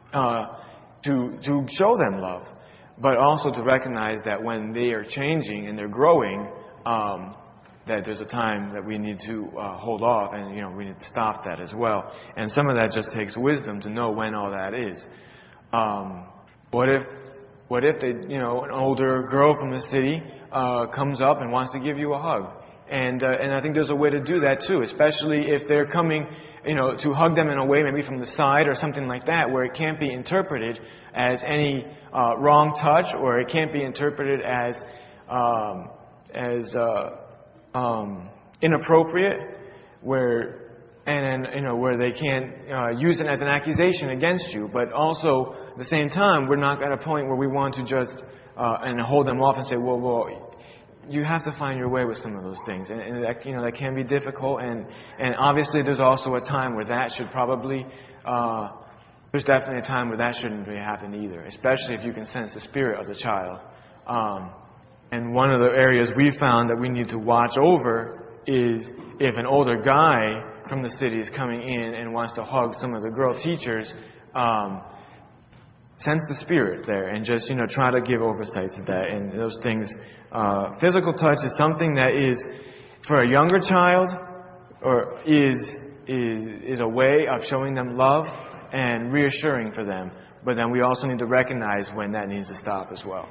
uh, to to show them love, but also to recognize that when they are changing and they're growing, um, that there's a time that we need to uh, hold off, and you know we need to stop that as well. And some of that just takes wisdom to know when all that is. Um, what if what if they you know an older girl from the city uh, comes up and wants to give you a hug? And uh, and I think there's a way to do that too, especially if they're coming, you know, to hug them in a way maybe from the side or something like that, where it can't be interpreted as any uh, wrong touch, or it can't be interpreted as um, as uh, um, inappropriate, where and you know where they can't uh, use it as an accusation against you. But also at the same time, we're not at a point where we want to just uh, and hold them off and say, well, well. You have to find your way with some of those things, and, and that you know that can be difficult. And and obviously, there's also a time where that should probably uh, there's definitely a time where that shouldn't really happen either, especially if you can sense the spirit of the child. Um, and one of the areas we found that we need to watch over is if an older guy from the city is coming in and wants to hug some of the girl teachers. Um, sense the spirit there, and just you know try to give oversight to that and those things. Uh, physical touch is something that is for a younger child, or is is is a way of showing them love and reassuring for them. But then we also need to recognize when that needs to stop as well.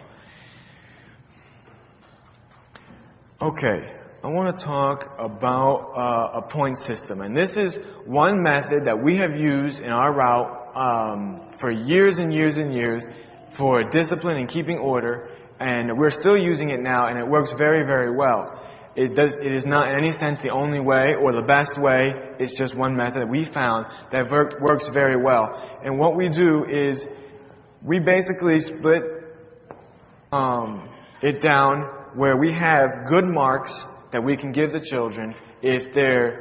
Okay, I want to talk about uh, a point system, and this is one method that we have used in our route Um, for years and years and years for discipline and keeping order, and we're still using it now, and it works very, very well. It does. It is not in any sense the only way or the best way. It's just one method that we found that ver- works very well. And what we do is we basically split um, it down where we have good marks that we can give the children if they're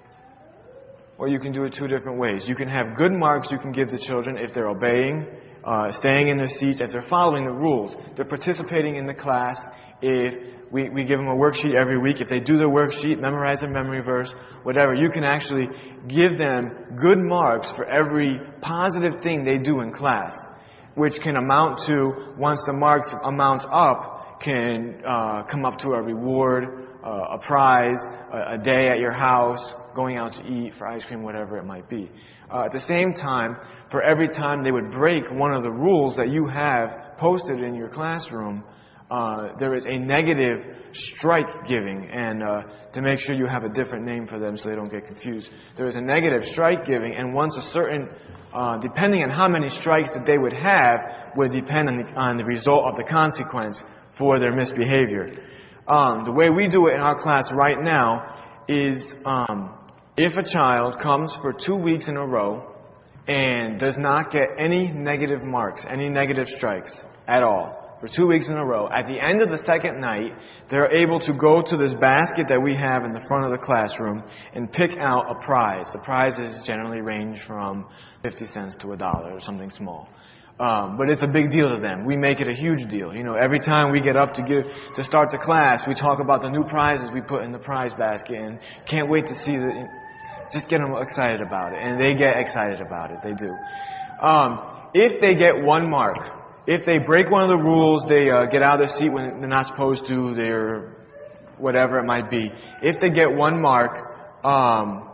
Or you can do it two different ways. You can have good marks you can give the children if they're obeying, uh, staying in their seats, if they're following the rules. They're participating in the class. If we, we give them a worksheet every week, if they do their worksheet, memorize their memory verse, whatever, you can actually give them good marks for every positive thing they do in class, which can amount to, once the marks amount up, can uh, come up to a reward, uh, a prize, a, a day at your house, going out to eat for ice cream, whatever it might be. Uh, at the same time, for every time they would break one of the rules that you have posted in your classroom, uh, there is a negative strike giving. And uh, to make sure you have a different name for them so they don't get confused, there is a negative strike giving, and once a certain, uh, depending on how many strikes that they would have, would depend on the, on the result of the consequence for their misbehavior. Um, the way we do it in our class right now is um, if a child comes for two weeks in a row and does not get any negative marks, any negative strikes at all, for two weeks in a row, at the end of the second night, they're able to go to this basket that we have in the front of the classroom and pick out a prize. The prizes generally range from fifty cents to a dollar or something small. Um, but it's a big deal to them. We make it a huge deal. You know, every time we get up to give to start the class, we talk about the new prizes we put in the prize basket, and can't wait to see the. Just get them excited about it, and they get excited about it. They do. Um, if they get one mark, if they break one of the rules, they uh, get out of their seat when they're not supposed to, they're whatever it might be. If they get one mark, um,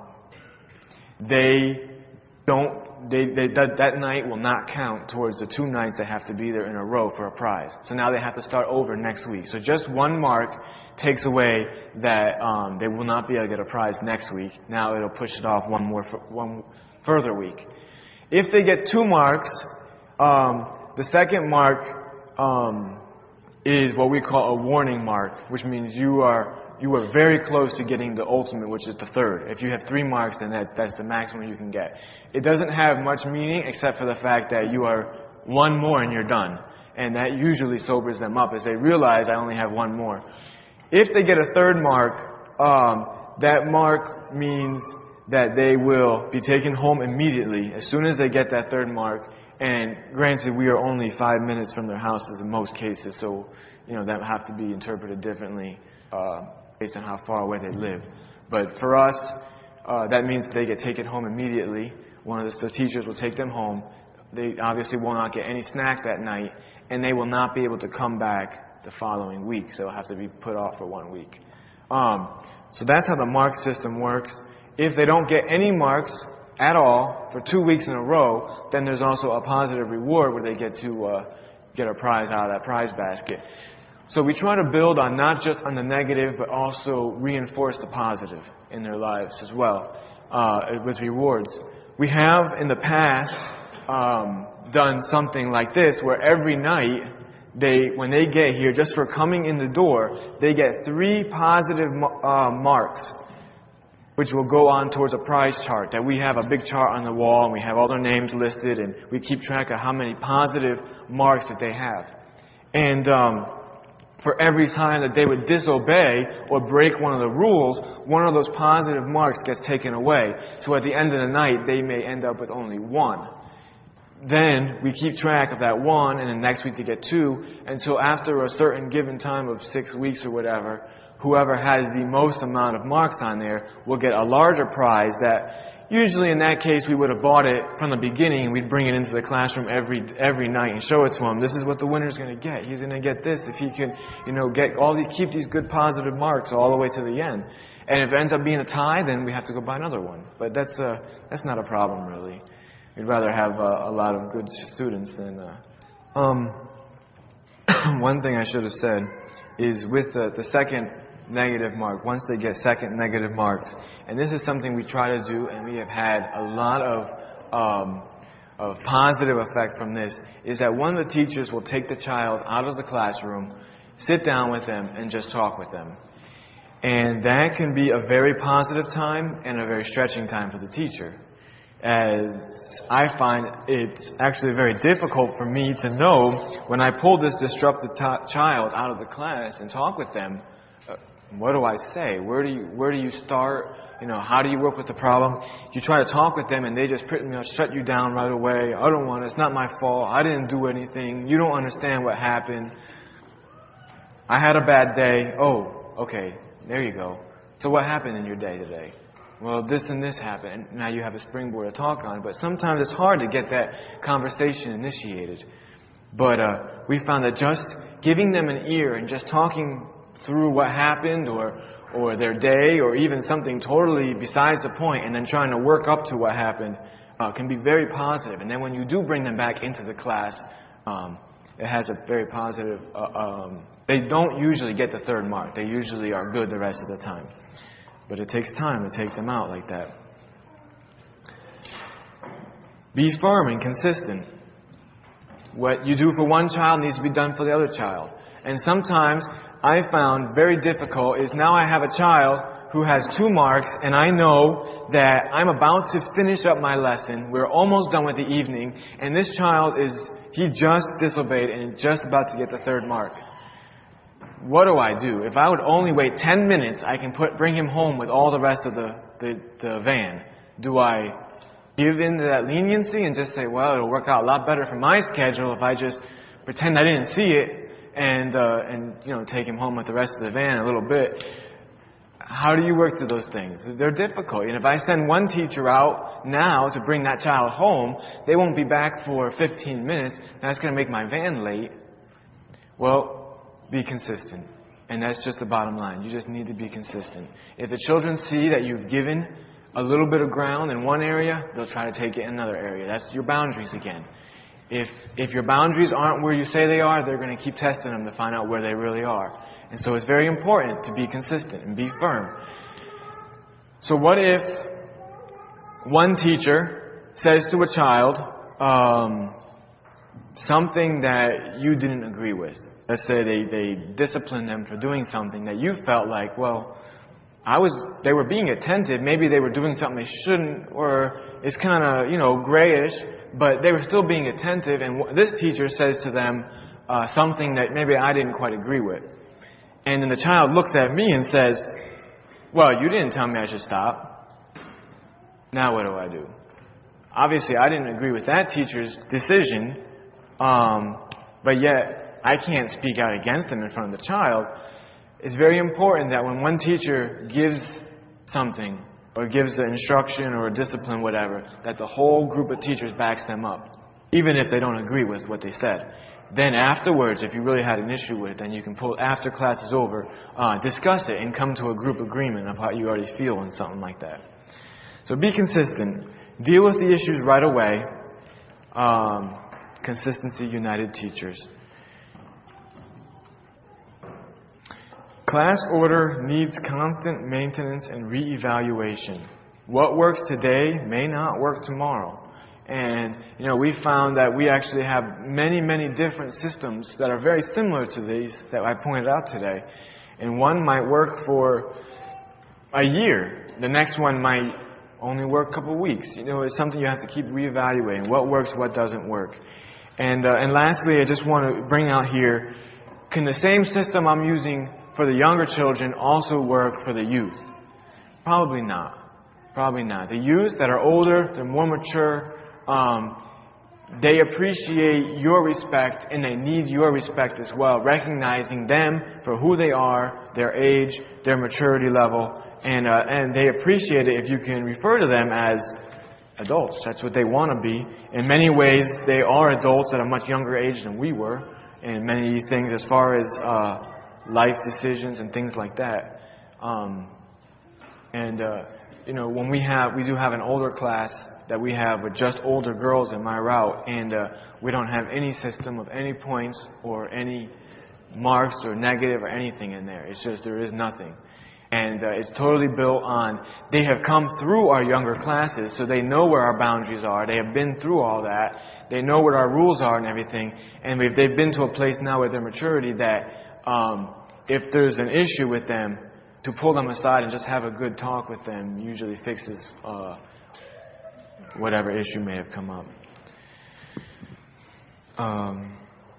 they don't. They, they, that, that night will not count towards the two nights they have to be there in a row for a prize. So now they have to start over next week. So just one mark takes away that um, they will not be able to get a prize next week. Now it'll push it off one more one further week. If they get two marks, um, the second mark um, is what we call a warning mark, which means you are you are very close to getting the ultimate, which is the third. If you have three marks, then that's, that's the maximum you can get. It doesn't have much meaning except for the fact that you are one more and you're done. And that usually sobers them up as they realize I only have one more. If they get a third mark, um, that mark means that they will be taken home immediately as soon as they get that third mark. And granted, we are only five minutes from their houses in most cases, so you know that will have to be interpreted differently uh, based on how far away they live. But for us, uh, that means they get taken home immediately. One of the, the teachers will take them home. they obviously will not get any snack that night, and they will not be able to come back the following week, so it'll have to be put off for one week. Um, so that's how the mark system works. If they don't get any marks at all for two weeks in a row, then there's also a positive reward where they get to uh, get a prize out of that prize basket. So we try to build on not just on the negative, but also reinforce the positive in their lives as well, uh, with rewards. We have in the past um, done something like this, where every night they, when they get here, just for coming in the door, they get three positive uh, marks, which will go on towards a prize chart. That we have a big chart on the wall, and we have all their names listed, and we keep track of how many positive marks that they have. And um, for every time that they would disobey or break one of the rules, one of those positive marks gets taken away. So at the end of the night, they may end up with only one. Then we keep track of that one, and then next week they get two, until after a certain given time of six weeks or whatever, whoever has the most amount of marks on there will get a larger prize that usually in that case we would have bought it from the beginning, and we'd bring it into the classroom every every night and show it to him. This is what the winner's going to get. He's going to get this if he can, you know, get all these, keep these good positive marks all the way to the end. And if it ends up being a tie, then we have to go buy another one. But that's uh, that's not a problem really. We'd rather have uh, a lot of good students than. Uh, um, one thing I should have said is with the, the second negative mark, once they get second negative marks, and this is something we try to do, and we have had a lot of um, of positive effect from this, is that one of the teachers will take the child out of the classroom, sit down with them, and just talk with them. And that can be a very positive time and a very stretching time for the teacher. As I find it's actually very difficult for me to know when I pull this disrupted t- child out of the class and talk with them, uh, what do I say? Where do you where do you start? You know, how do you work with the problem? You try to talk with them and they just pretty much shut you down right away. I don't want it. It's not my fault. I didn't do anything. You don't understand what happened. I had a bad day. Oh, okay. There you go. So what happened in your day today? Well, this and this happened. Now you have a springboard to talk on. But sometimes it's hard to get that conversation initiated. But uh, we found that just giving them an ear and just talking through what happened or or their day or even something totally besides the point and then trying to work up to what happened uh, can be very positive. And then when you do bring them back into the class, um, it has a very positive... Uh, um, they don't usually get the third mark. They usually are good the rest of the time. But it takes time to take them out like that. Be firm and consistent. What you do for one child needs to be done for the other child. And sometimes I found very difficult is now I have a child who has two marks and I know that I'm about to finish up my lesson. We're almost done with the evening and this child is, he just disobeyed and just about to get the third mark. What do I do? If I would only wait ten minutes, I can put bring him home with all the rest of the, the, the van. Do I give in to that leniency and just say, well, it'll work out a lot better for my schedule if I just pretend I didn't see it and, uh, and you know, take him home with the rest of the van a little bit? How do you work through those things? They're difficult. And if I send one teacher out now to bring that child home, they won't be back for fifteen minutes. That's going to make my van late. Well, be consistent. And that's just the bottom line. You just need to be consistent. If the children see that you've given a little bit of ground in one area, they'll try to take it in another area. That's your boundaries again. If if your boundaries aren't where you say they are, they're going to keep testing them to find out where they really are. And so it's very important to be consistent and be firm. So what if one teacher says to a child um, something that you didn't agree with? Let's say they, they disciplined them for doing something that you felt like, well, I was, they were being attentive. Maybe they were doing something they shouldn't, or it's kind of, you know, grayish, but they were still being attentive. And this teacher says to them uh, something that maybe I didn't quite agree with. And then the child looks at me and says, well, you didn't tell me I should stop. Now what do I do? Obviously, I didn't agree with that teacher's decision, um, but yet I can't speak out against them in front of the child. It's very important that when one teacher gives something or gives an instruction or a discipline, whatever, that the whole group of teachers backs them up. even if they don't agree with what they said. Then afterwards, if you really had an issue with it, then you can pull, after class is over, uh, discuss it and come to a group agreement of how you already feel on something like that. So be consistent. Deal with the issues right away. Um, consistency, united teachers. Class order needs constant maintenance and re-evaluation. What works today may not work tomorrow. And, you know, we found that we actually have many, many different systems that are very similar to these that I pointed out today. And one might work for a year. The next one might only work a couple of weeks. You know, it's something you have to keep reevaluating. What works, what doesn't work. And, uh, and lastly, I just want to bring out here, can the same system I'm using for the younger children also work for the youth? Probably not. Probably not. The youth that are older, they're more mature, um, they appreciate your respect and they need your respect as well, recognizing them for who they are, their age, their maturity level, and uh, and they appreciate it if you can refer to them as adults. That's what they want to be. In many ways, they are adults at a much younger age than we were, in many things as far as uh, life decisions and things like that. Um, and uh, you know, when we have, we do have an older class that we have with just older girls in my route, and uh, we don't have any system of any points or any marks or negative or anything in there. It's just there is nothing. And uh, it's totally built on, they have come through our younger classes, so they know where our boundaries are. They have been through all that. They know what our rules are and everything. And if they've been to a place now with their maturity that um, if there's an issue with them, to pull them aside and just have a good talk with them usually fixes uh, whatever issue may have come up. Um,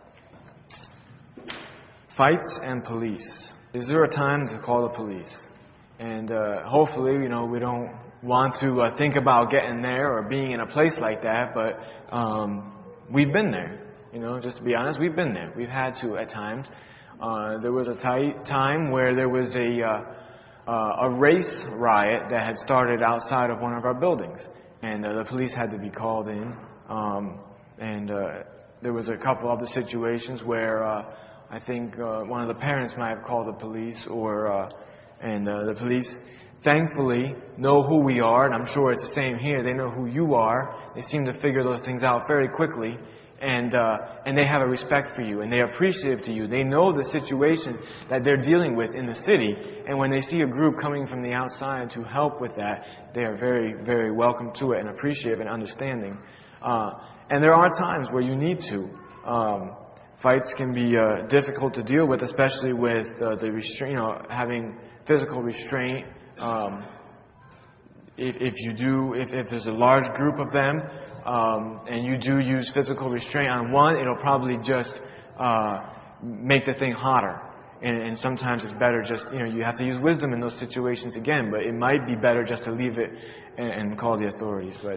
fights and police. Is there a time to call the police? And uh, hopefully, you know, we don't want to uh, think about getting there or being in a place like that, but um, we've been there. You know, just to be honest, we've been there. We've had to at times. Uh, there was a t- time where there was a uh, uh, a race riot that had started outside of one of our buildings, and uh, the police had to be called in. Um, and uh, there was a couple other situations where uh, I think uh, one of the parents might have called the police, or uh, and uh, the police, thankfully, know who we are, and I'm sure it's the same here. They know who you are. They seem to figure those things out very quickly. And uh, and they have a respect for you, and they're appreciative to you. They know the situations that they're dealing with in the city, and when they see a group coming from the outside to help with that, they are very, very welcome to it and appreciative and understanding. Uh, and there are times where you need to. Um, fights can be uh, difficult to deal with, especially with uh, the restraint, you know, having physical restraint. Um, if, if you do, if, if there's a large group of them, Um, and you do use physical restraint on one, it'll probably just uh, make the thing hotter. And, and sometimes it's better just, you know, you have to use wisdom in those situations again, but it might be better just to leave it and, and call the authorities. But,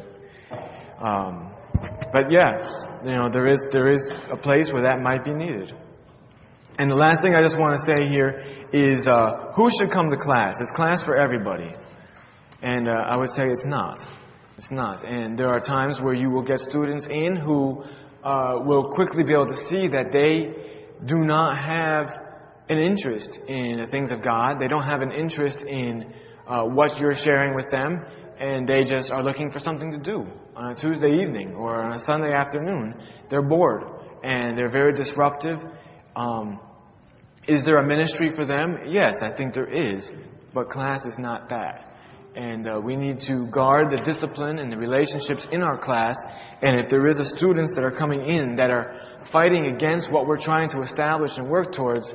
um, but yes, you know, there is there is a place where that might be needed. And the last thing I just want to say here is uh, who should come to class? Is class for everybody? And uh, I would say it's not. It's not. And there are times where you will get students in who uh, will quickly be able to see that they do not have an interest in the things of God. They don't have an interest in uh, what you're sharing with them. And they just are looking for something to do on a Tuesday evening or on a Sunday afternoon. They're bored and they're very disruptive. Um, is there a ministry for them? Yes, I think there is. But class is not that. And uh, we need to guard the discipline and the relationships in our class. And if there is a students that are coming in that are fighting against what we're trying to establish and work towards,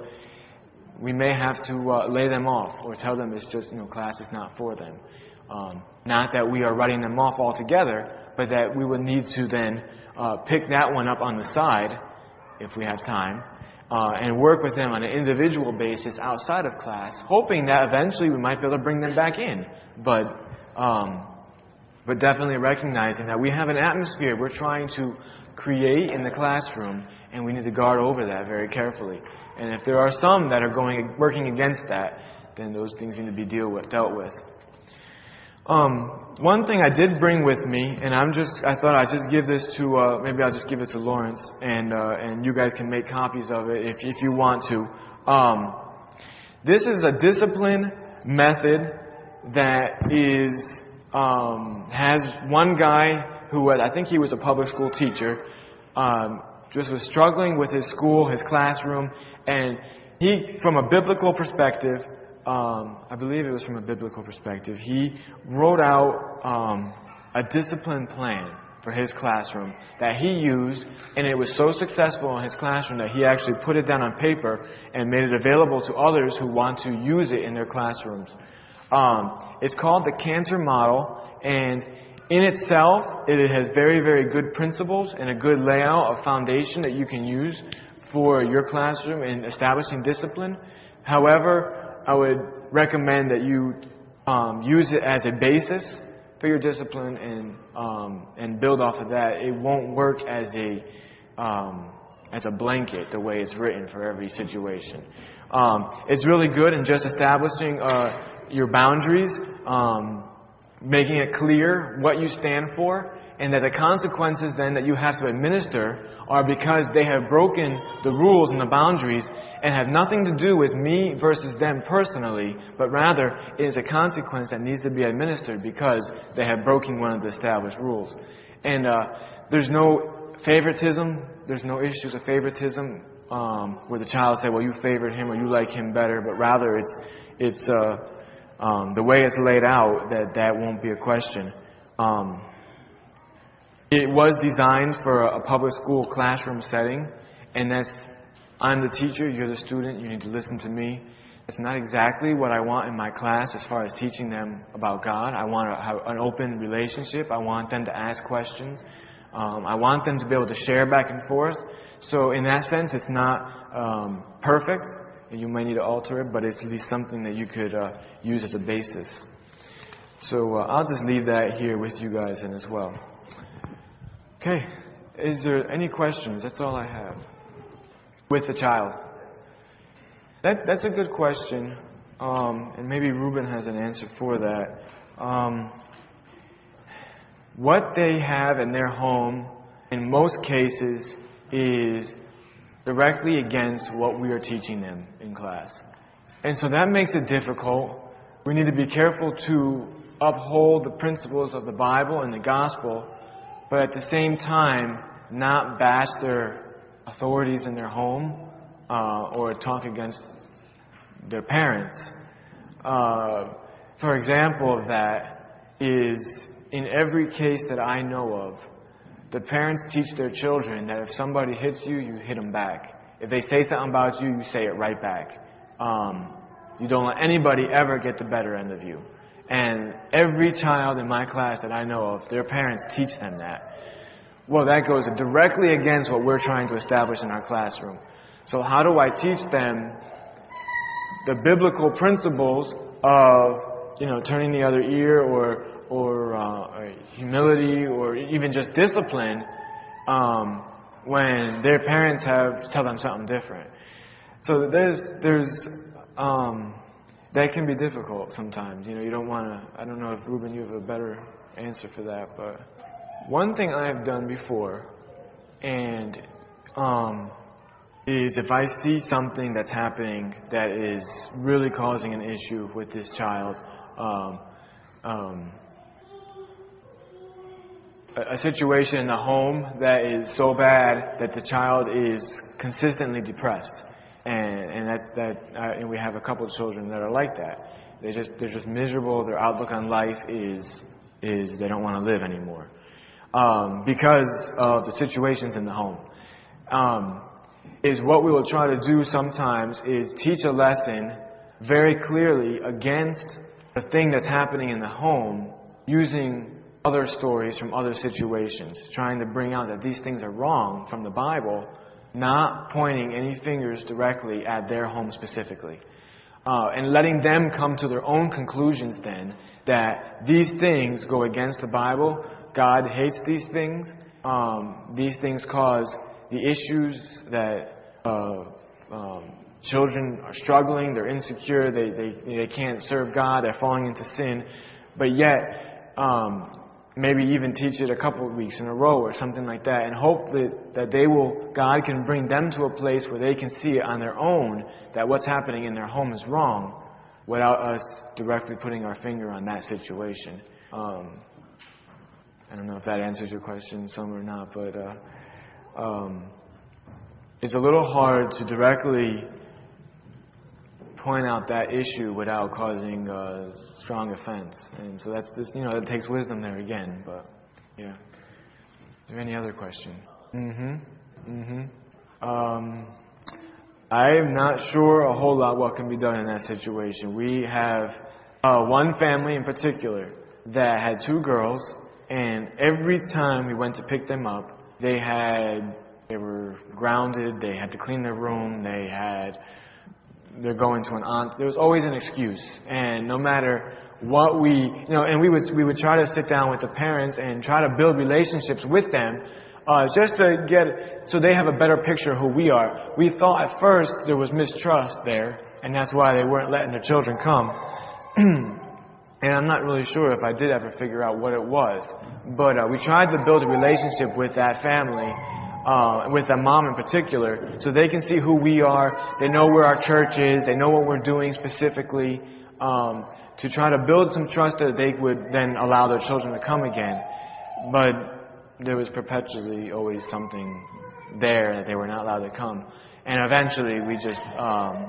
we may have to uh, lay them off or tell them it's just, you know, class is not for them. Um, not that we are writing them off altogether, but that we would need to then uh, pick that one up on the side, if we have time, uh, and work with them on an individual basis outside of class, hoping that eventually we might be able to bring them back in. But um, but definitely recognizing that we have an atmosphere we're trying to create in the classroom, and we need to guard over that very carefully. And if there are some that are going working against that, then those things need to be deal with, dealt with. Um, one thing I did bring with me, and I'm just, I thought I'd just give this to, uh, maybe I'll just give it to Lawrence, and, uh, and you guys can make copies of it if, if you want to. Um, this is a discipline method that is, um, has one guy who was, I think he was a public school teacher, um, just was struggling with his school, his classroom, and he, from a biblical perspective, Um, I believe it was from a biblical perspective, he wrote out um, a discipline plan for his classroom that he used, and it was so successful in his classroom that he actually put it down on paper and made it available to others who want to use it in their classrooms. Um, it's called the Cantor Model, and in itself, it has very, very good principles and a good layout, a foundation that you can use for your classroom in establishing discipline. However, I would recommend that you um, use it as a basis for your discipline and um, and build off of that. It won't work as a um, as a blanket the way it's written for every situation. Um, it's really good in just establishing uh, your boundaries, um, making it clear what you stand for, and that the consequences then that you have to administer are because they have broken the rules and the boundaries and have nothing to do with me versus them personally, but rather it is a consequence that needs to be administered because they have broken one of the established rules. And uh, there's no favoritism, there's no issues of favoritism um, where the child say, well, you favored him or you like him better, but rather it's it's uh, um, the way it's laid out that that won't be a question. Um, It was designed for a public school classroom setting, and that's, I'm the teacher, you're the student, you need to listen to me. It's not exactly what I want in my class as far as teaching them about God. I want to have an open relationship. I want them to ask questions. Um, I want them to be able to share back and forth. So in that sense, it's not um, perfect, and you might need to alter it, but it's at least something that you could uh, use as a basis. So uh, I'll just leave that here with you guys and as well. Okay, is there any questions? That's all I have. With the child. That that's a good question, um, and maybe Ruben has an answer for that. Um, what they have in their home, in most cases, is directly against what we are teaching them in class. And so that makes it difficult. We need to be careful to uphold the principles of the Bible and the gospel, but at the same time, not bash their authorities in their home uh, or talk against their parents. Uh, for example of that is, in every case that I know of, the parents teach their children that if somebody hits you, you hit them back. If they say something about you, you say it right back. Um, you don't let anybody ever get the better end of you. And every child in my class that I know of, their parents teach them that. Well, that goes directly against what we're trying to establish in our classroom. So how do I teach them the biblical principles of, you know, turning the other ear or or, uh, or humility or even just discipline um, when their parents have tell them something different? So there's there's um, that can be difficult sometimes. You know, you don't want to. I don't know if Ruben, you have a better answer for that, but one thing I have done before, and um, is if I see something that's happening that is really causing an issue with this child, um, um, a, a situation in the home that is so bad that the child is consistently depressed. And, and that's that. Uh, and we have a couple of children that are like that. They just they're just miserable. Their outlook on life is is they don't want to live anymore um, because of the situations in the home. Um, is what we will try to do sometimes is teach a lesson very clearly against the thing that's happening in the home, using other stories from other situations, trying to bring out that these things are wrong from the Bible, not pointing any fingers directly at their home specifically. Uh, and letting them come to their own conclusions then, that these things go against the Bible, God hates these things, um, these things cause the issues that uh, um, children are struggling, they're insecure, they, they, they can't serve God, they're falling into sin. but yet um, maybe even teach it a couple of weeks in a row or something like that, and hope that, that they will, God can bring them to a place where they can see it on their own, that what's happening in their home is wrong, without us directly putting our finger on that situation. Um, I don't know if that answers your question, some or not, but uh, um, it's a little hard to directly point out that issue without causing uh, strong offense, and so that's this. You know, it takes wisdom there again. But yeah, is there any other question? Mm-hmm. Mm-hmm. Um, I'm not sure a whole lot what can be done in that situation. We have uh, one family in particular that had two girls, and every time we went to pick them up, they had they were grounded. They had to clean their room. They had. They're going to an aunt. There was always an excuse, and no matter what we, you know, and we would we would try to sit down with the parents and try to build relationships with them, uh, just to get so they have a better picture of who we are. We thought at first there was mistrust there, and that's why they weren't letting their children come. And I'm not really sure if I did ever figure out what it was, but uh, we tried to build a relationship with that family. Uh, with the mom in particular, so they can see who we are, they know where our church is, they know what we're doing specifically, um, to try to build some trust that they would then allow their children to come again. But there was perpetually always something there that they were not allowed to come. And eventually we just, um,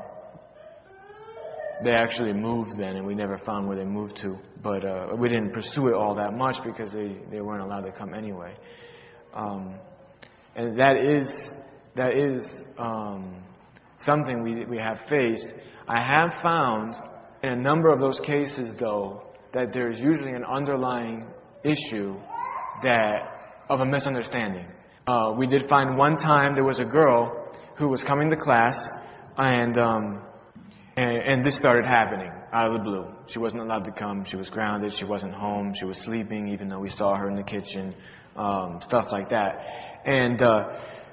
they actually moved then, and we never found where they moved to. But uh, we didn't pursue it all that much because they, they weren't allowed to come anyway. Um, And that is that is um, something we we have faced. I have found in a number of those cases, though, that there's usually an underlying issue that of a misunderstanding. Uh, we did find one time there was a girl who was coming to class, and, um, and and this started happening out of the blue. She wasn't allowed to come. She was grounded. She wasn't home. She was sleeping, even though we saw her in the kitchen. Um, stuff like that. And uh,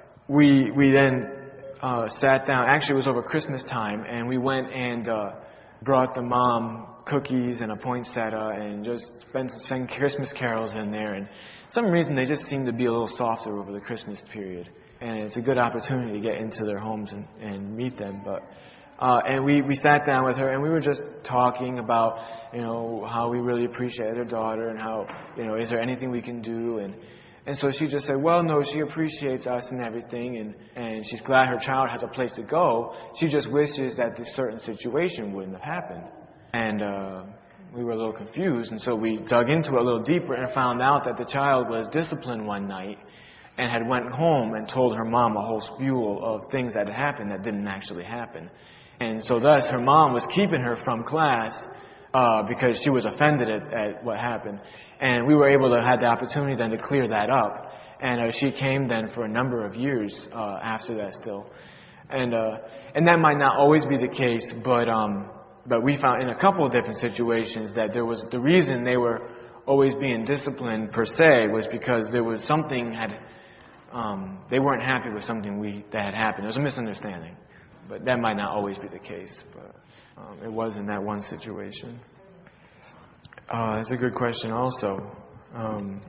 we we then uh, sat down. Actually, it was over Christmas time, and we went and uh, brought the mom cookies and a poinsettia, and just spent sang Christmas carols in there. And for some reason, they just seemed to be a little softer over the Christmas period. And it's a good opportunity to get into their homes and, and meet them. But uh, and we we sat down with her, and we were just talking about, you know, how we really appreciated her daughter, and how, you know, is there anything we can do? And And so she just said, well, no, she appreciates us and everything, and, and she's glad her child has a place to go. She just wishes that this certain situation wouldn't have happened. And uh, we were a little confused, and so we dug into it a little deeper and found out that the child was disciplined one night and had went home and told her mom a whole spew of things that had happened that didn't actually happen. And so thus her mom was keeping her from class uh, because she was offended at, at what happened. And we were able to have the opportunity then to clear that up. And uh, she came then for a number of years uh, after that still. And uh, and that might not always be the case, but um, but we found in a couple of different situations that there was the reason they were always being disciplined per se was because there was something had um, they weren't happy with something we that had happened. There was a misunderstanding, but that might not always be the case. But um, it was in that one situation. Uh, that's a good question also. Um,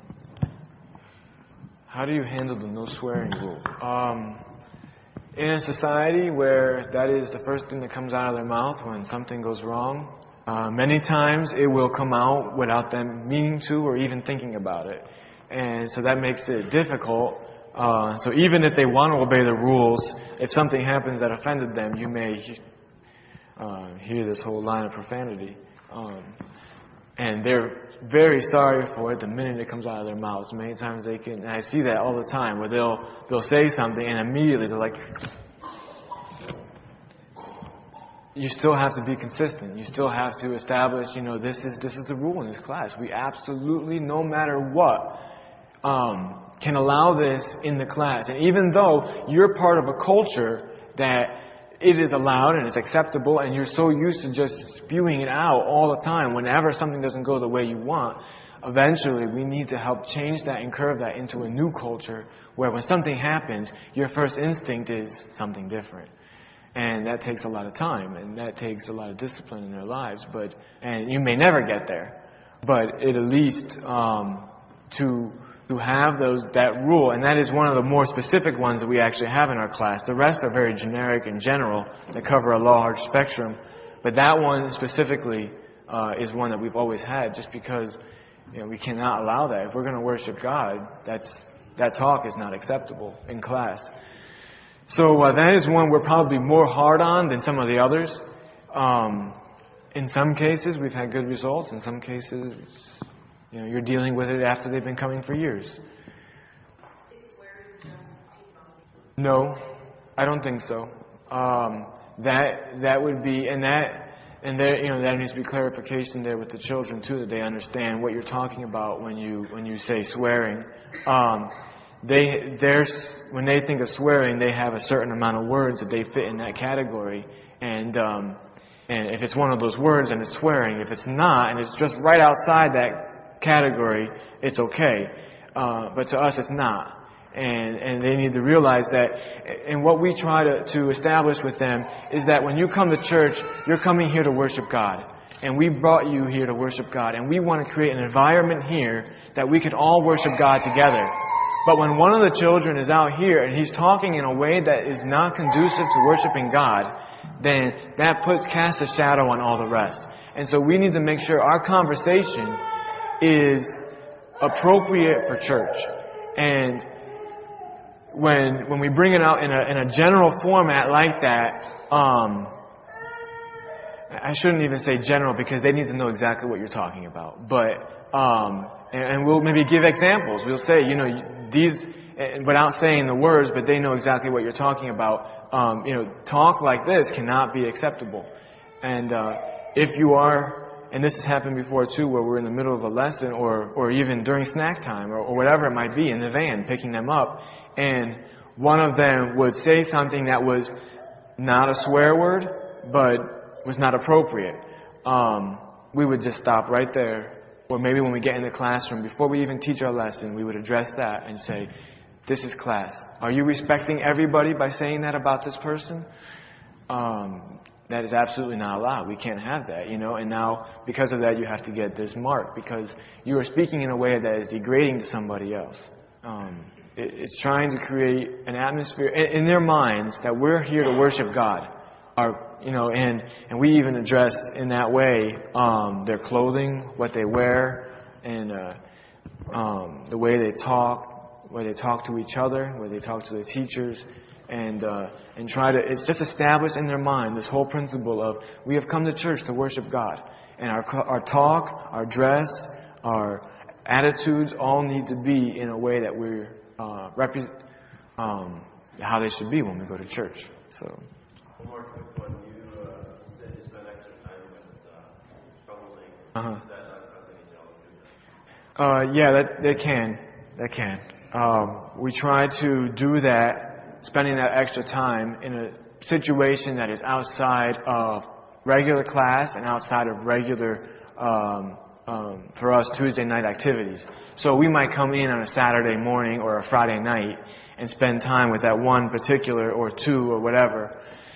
how do you handle the no swearing rule? Um, in a society where that is the first thing that comes out of their mouth when something goes wrong, uh, many times it will come out without them meaning to or even thinking about it. And so that makes it difficult. Uh, so even if they want to obey the rules, if something happens that offended them, you may uh, hear this whole line of profanity. Um, And they're very sorry for it the minute it comes out of their mouths. Many times they can, and I see that all the time, where they'll they'll say something and immediately they're like, you still have to be consistent. You still have to establish, you know, this is this is the rule in this class. We absolutely, no matter what, um, can allow this in the class. And even though you're part of a culture that it is allowed and it's acceptable, and you're so used to just spewing it out all the time whenever something doesn't go the way you want, eventually we need to help change that and curve that into a new culture where when something happens, your first instinct is something different. And that takes a lot of time, and that takes a lot of discipline in their lives. But and you may never get there, but it at least um, to to have those that rule, and that is one of the more specific ones that we actually have in our class. The rest are very generic and general that cover a large spectrum, but that one specifically uh, is one that we've always had, just because you know we cannot allow that. If we're going to worship God, that's that talk is not acceptable in class. So uh, that is one we're probably more hard on than some of the others. Um, in some cases, we've had good results. In some cases, you know, you're dealing with it after they've been coming for years. No, I don't think so. Um, that that would be, and that, and there, you know, that needs to be clarification there with the children too, that they understand what you're talking about when you when you say swearing. Um, they there's when they think of swearing, they have a certain amount of words that they fit in that category, and um, and if it's one of those words, then it's swearing. If it's not, and it's just right outside that category, it's okay. Uh, but to us, it's not. And and they need to realize that. And what we try to, to establish with them is that when you come to church, you're coming here to worship God. And we brought you here to worship God. And we want to create an environment here that we can all worship God together. But when one of the children is out here and he's talking in a way that is not conducive to worshiping God, then that puts casts a shadow on all the rest. And so we need to make sure our conversation is appropriate for church. And when when we bring it out in a in a general format like that, um, I shouldn't even say general because they need to know exactly what you're talking about. But um, and, and we'll maybe give examples. We'll say, you know, these without saying the words, but they know exactly what you're talking about. Um, you know, talk like this cannot be acceptable. And uh, if you are. And this has happened before too, where we're in the middle of a lesson or, or even during snack time or, or whatever it might be in the van, picking them up. And one of them would say something that was not a swear word, but was not appropriate. Um, we would just stop right there. Or maybe when we get in the classroom, before we even teach our lesson, we would address that and say, this is class. Are you respecting everybody by saying that about this person? Um, That is absolutely not allowed. We can't have that, you know. And now, because of that, you have to get this mark because you are speaking in a way that is degrading to somebody else. Um, it, it's trying to create an atmosphere in, in their minds that we're here to worship God. Our, you know, and and we even addressed in that way um, their clothing, what they wear, and uh, um, the way they talk, where they talk to each other, where they talk to the teachers. And uh, and try to, it's just established in their mind this whole principle of we have come to church to worship God. And our our talk, our dress, our attitudes all need to be in a way that we're uh, represent um, how they should be when we go to church. So. One more quick one. You uh, said you spent extra time with uh, troublemaking. Uh-huh. Is that not cause any jealousy? Uh, yeah, that that can, that can. Um, we try to do that. Spending that extra time in a situation that is outside of regular class and outside of regular, um, um, for us, Tuesday night activities. So we might come in on a Saturday morning or a Friday night and spend time with that one particular or two or whatever.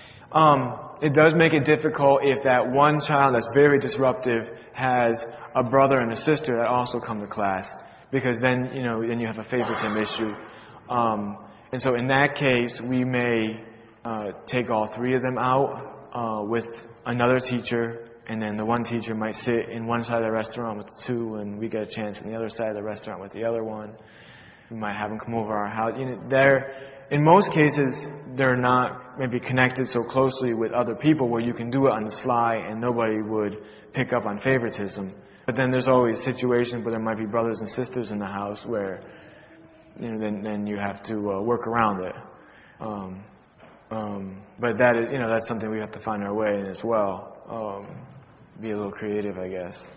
Um, it does make it difficult if that one child that's very disruptive has a brother and a sister that also come to class, because then, you know, then you have a favoritism issue. Um, And so in that case, we may uh, take all three of them out uh, with another teacher, and then the one teacher might sit in one side of the restaurant with two, and we get a chance on the other side of the restaurant with the other one. We might have them come over our house. You know, they're, in most cases, they're not maybe connected so closely with other people where you can do it on the sly and nobody would pick up on favoritism. But then there's always situations where there might be brothers and sisters in the house where you know, then, then you have to uh, work around it. Um, um, but that is, you know, that's something we have to find our way in as well. Um, be a little creative, I guess.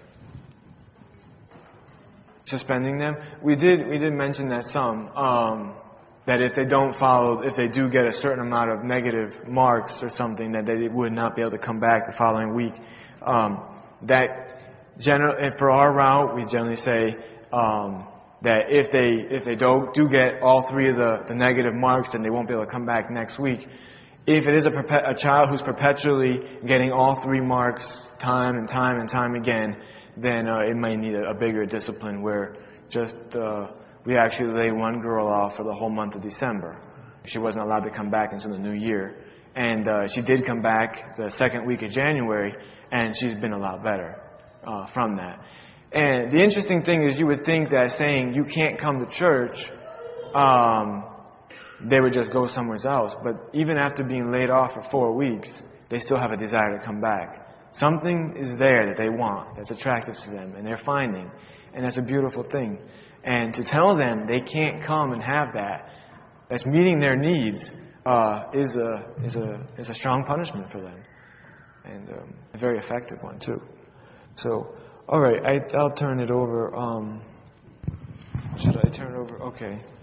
Suspending them, we did we did mention that some um, that if they don't follow, if they do get a certain amount of negative marks or something, that they would not be able to come back the following week. Um, that general, and for our route, we generally say. Um, that if they if they don't do get all three of the, the negative marks, then they won't be able to come back next week. If it is a, perpe- a child who's perpetually getting all three marks time and time and time again, then uh, it might need a, a bigger discipline where just uh, we actually laid one girl off for the whole month of December. She wasn't allowed to come back until the new year. And uh, she did come back the second week of January, and she's been a lot better uh, from that. And the interesting thing is you would think that saying you can't come to church, um, they would just go somewhere else. But even after being laid off for four weeks, they still have a desire to come back. Something is there that they want, that's attractive to them, and they're finding. And that's a beautiful thing. And to tell them they can't come and have that, that's meeting their needs, uh, is a is a is a strong punishment for them, and um, a very effective one too. So, all right, I, I'll turn it over. Um, should I turn it over? Okay.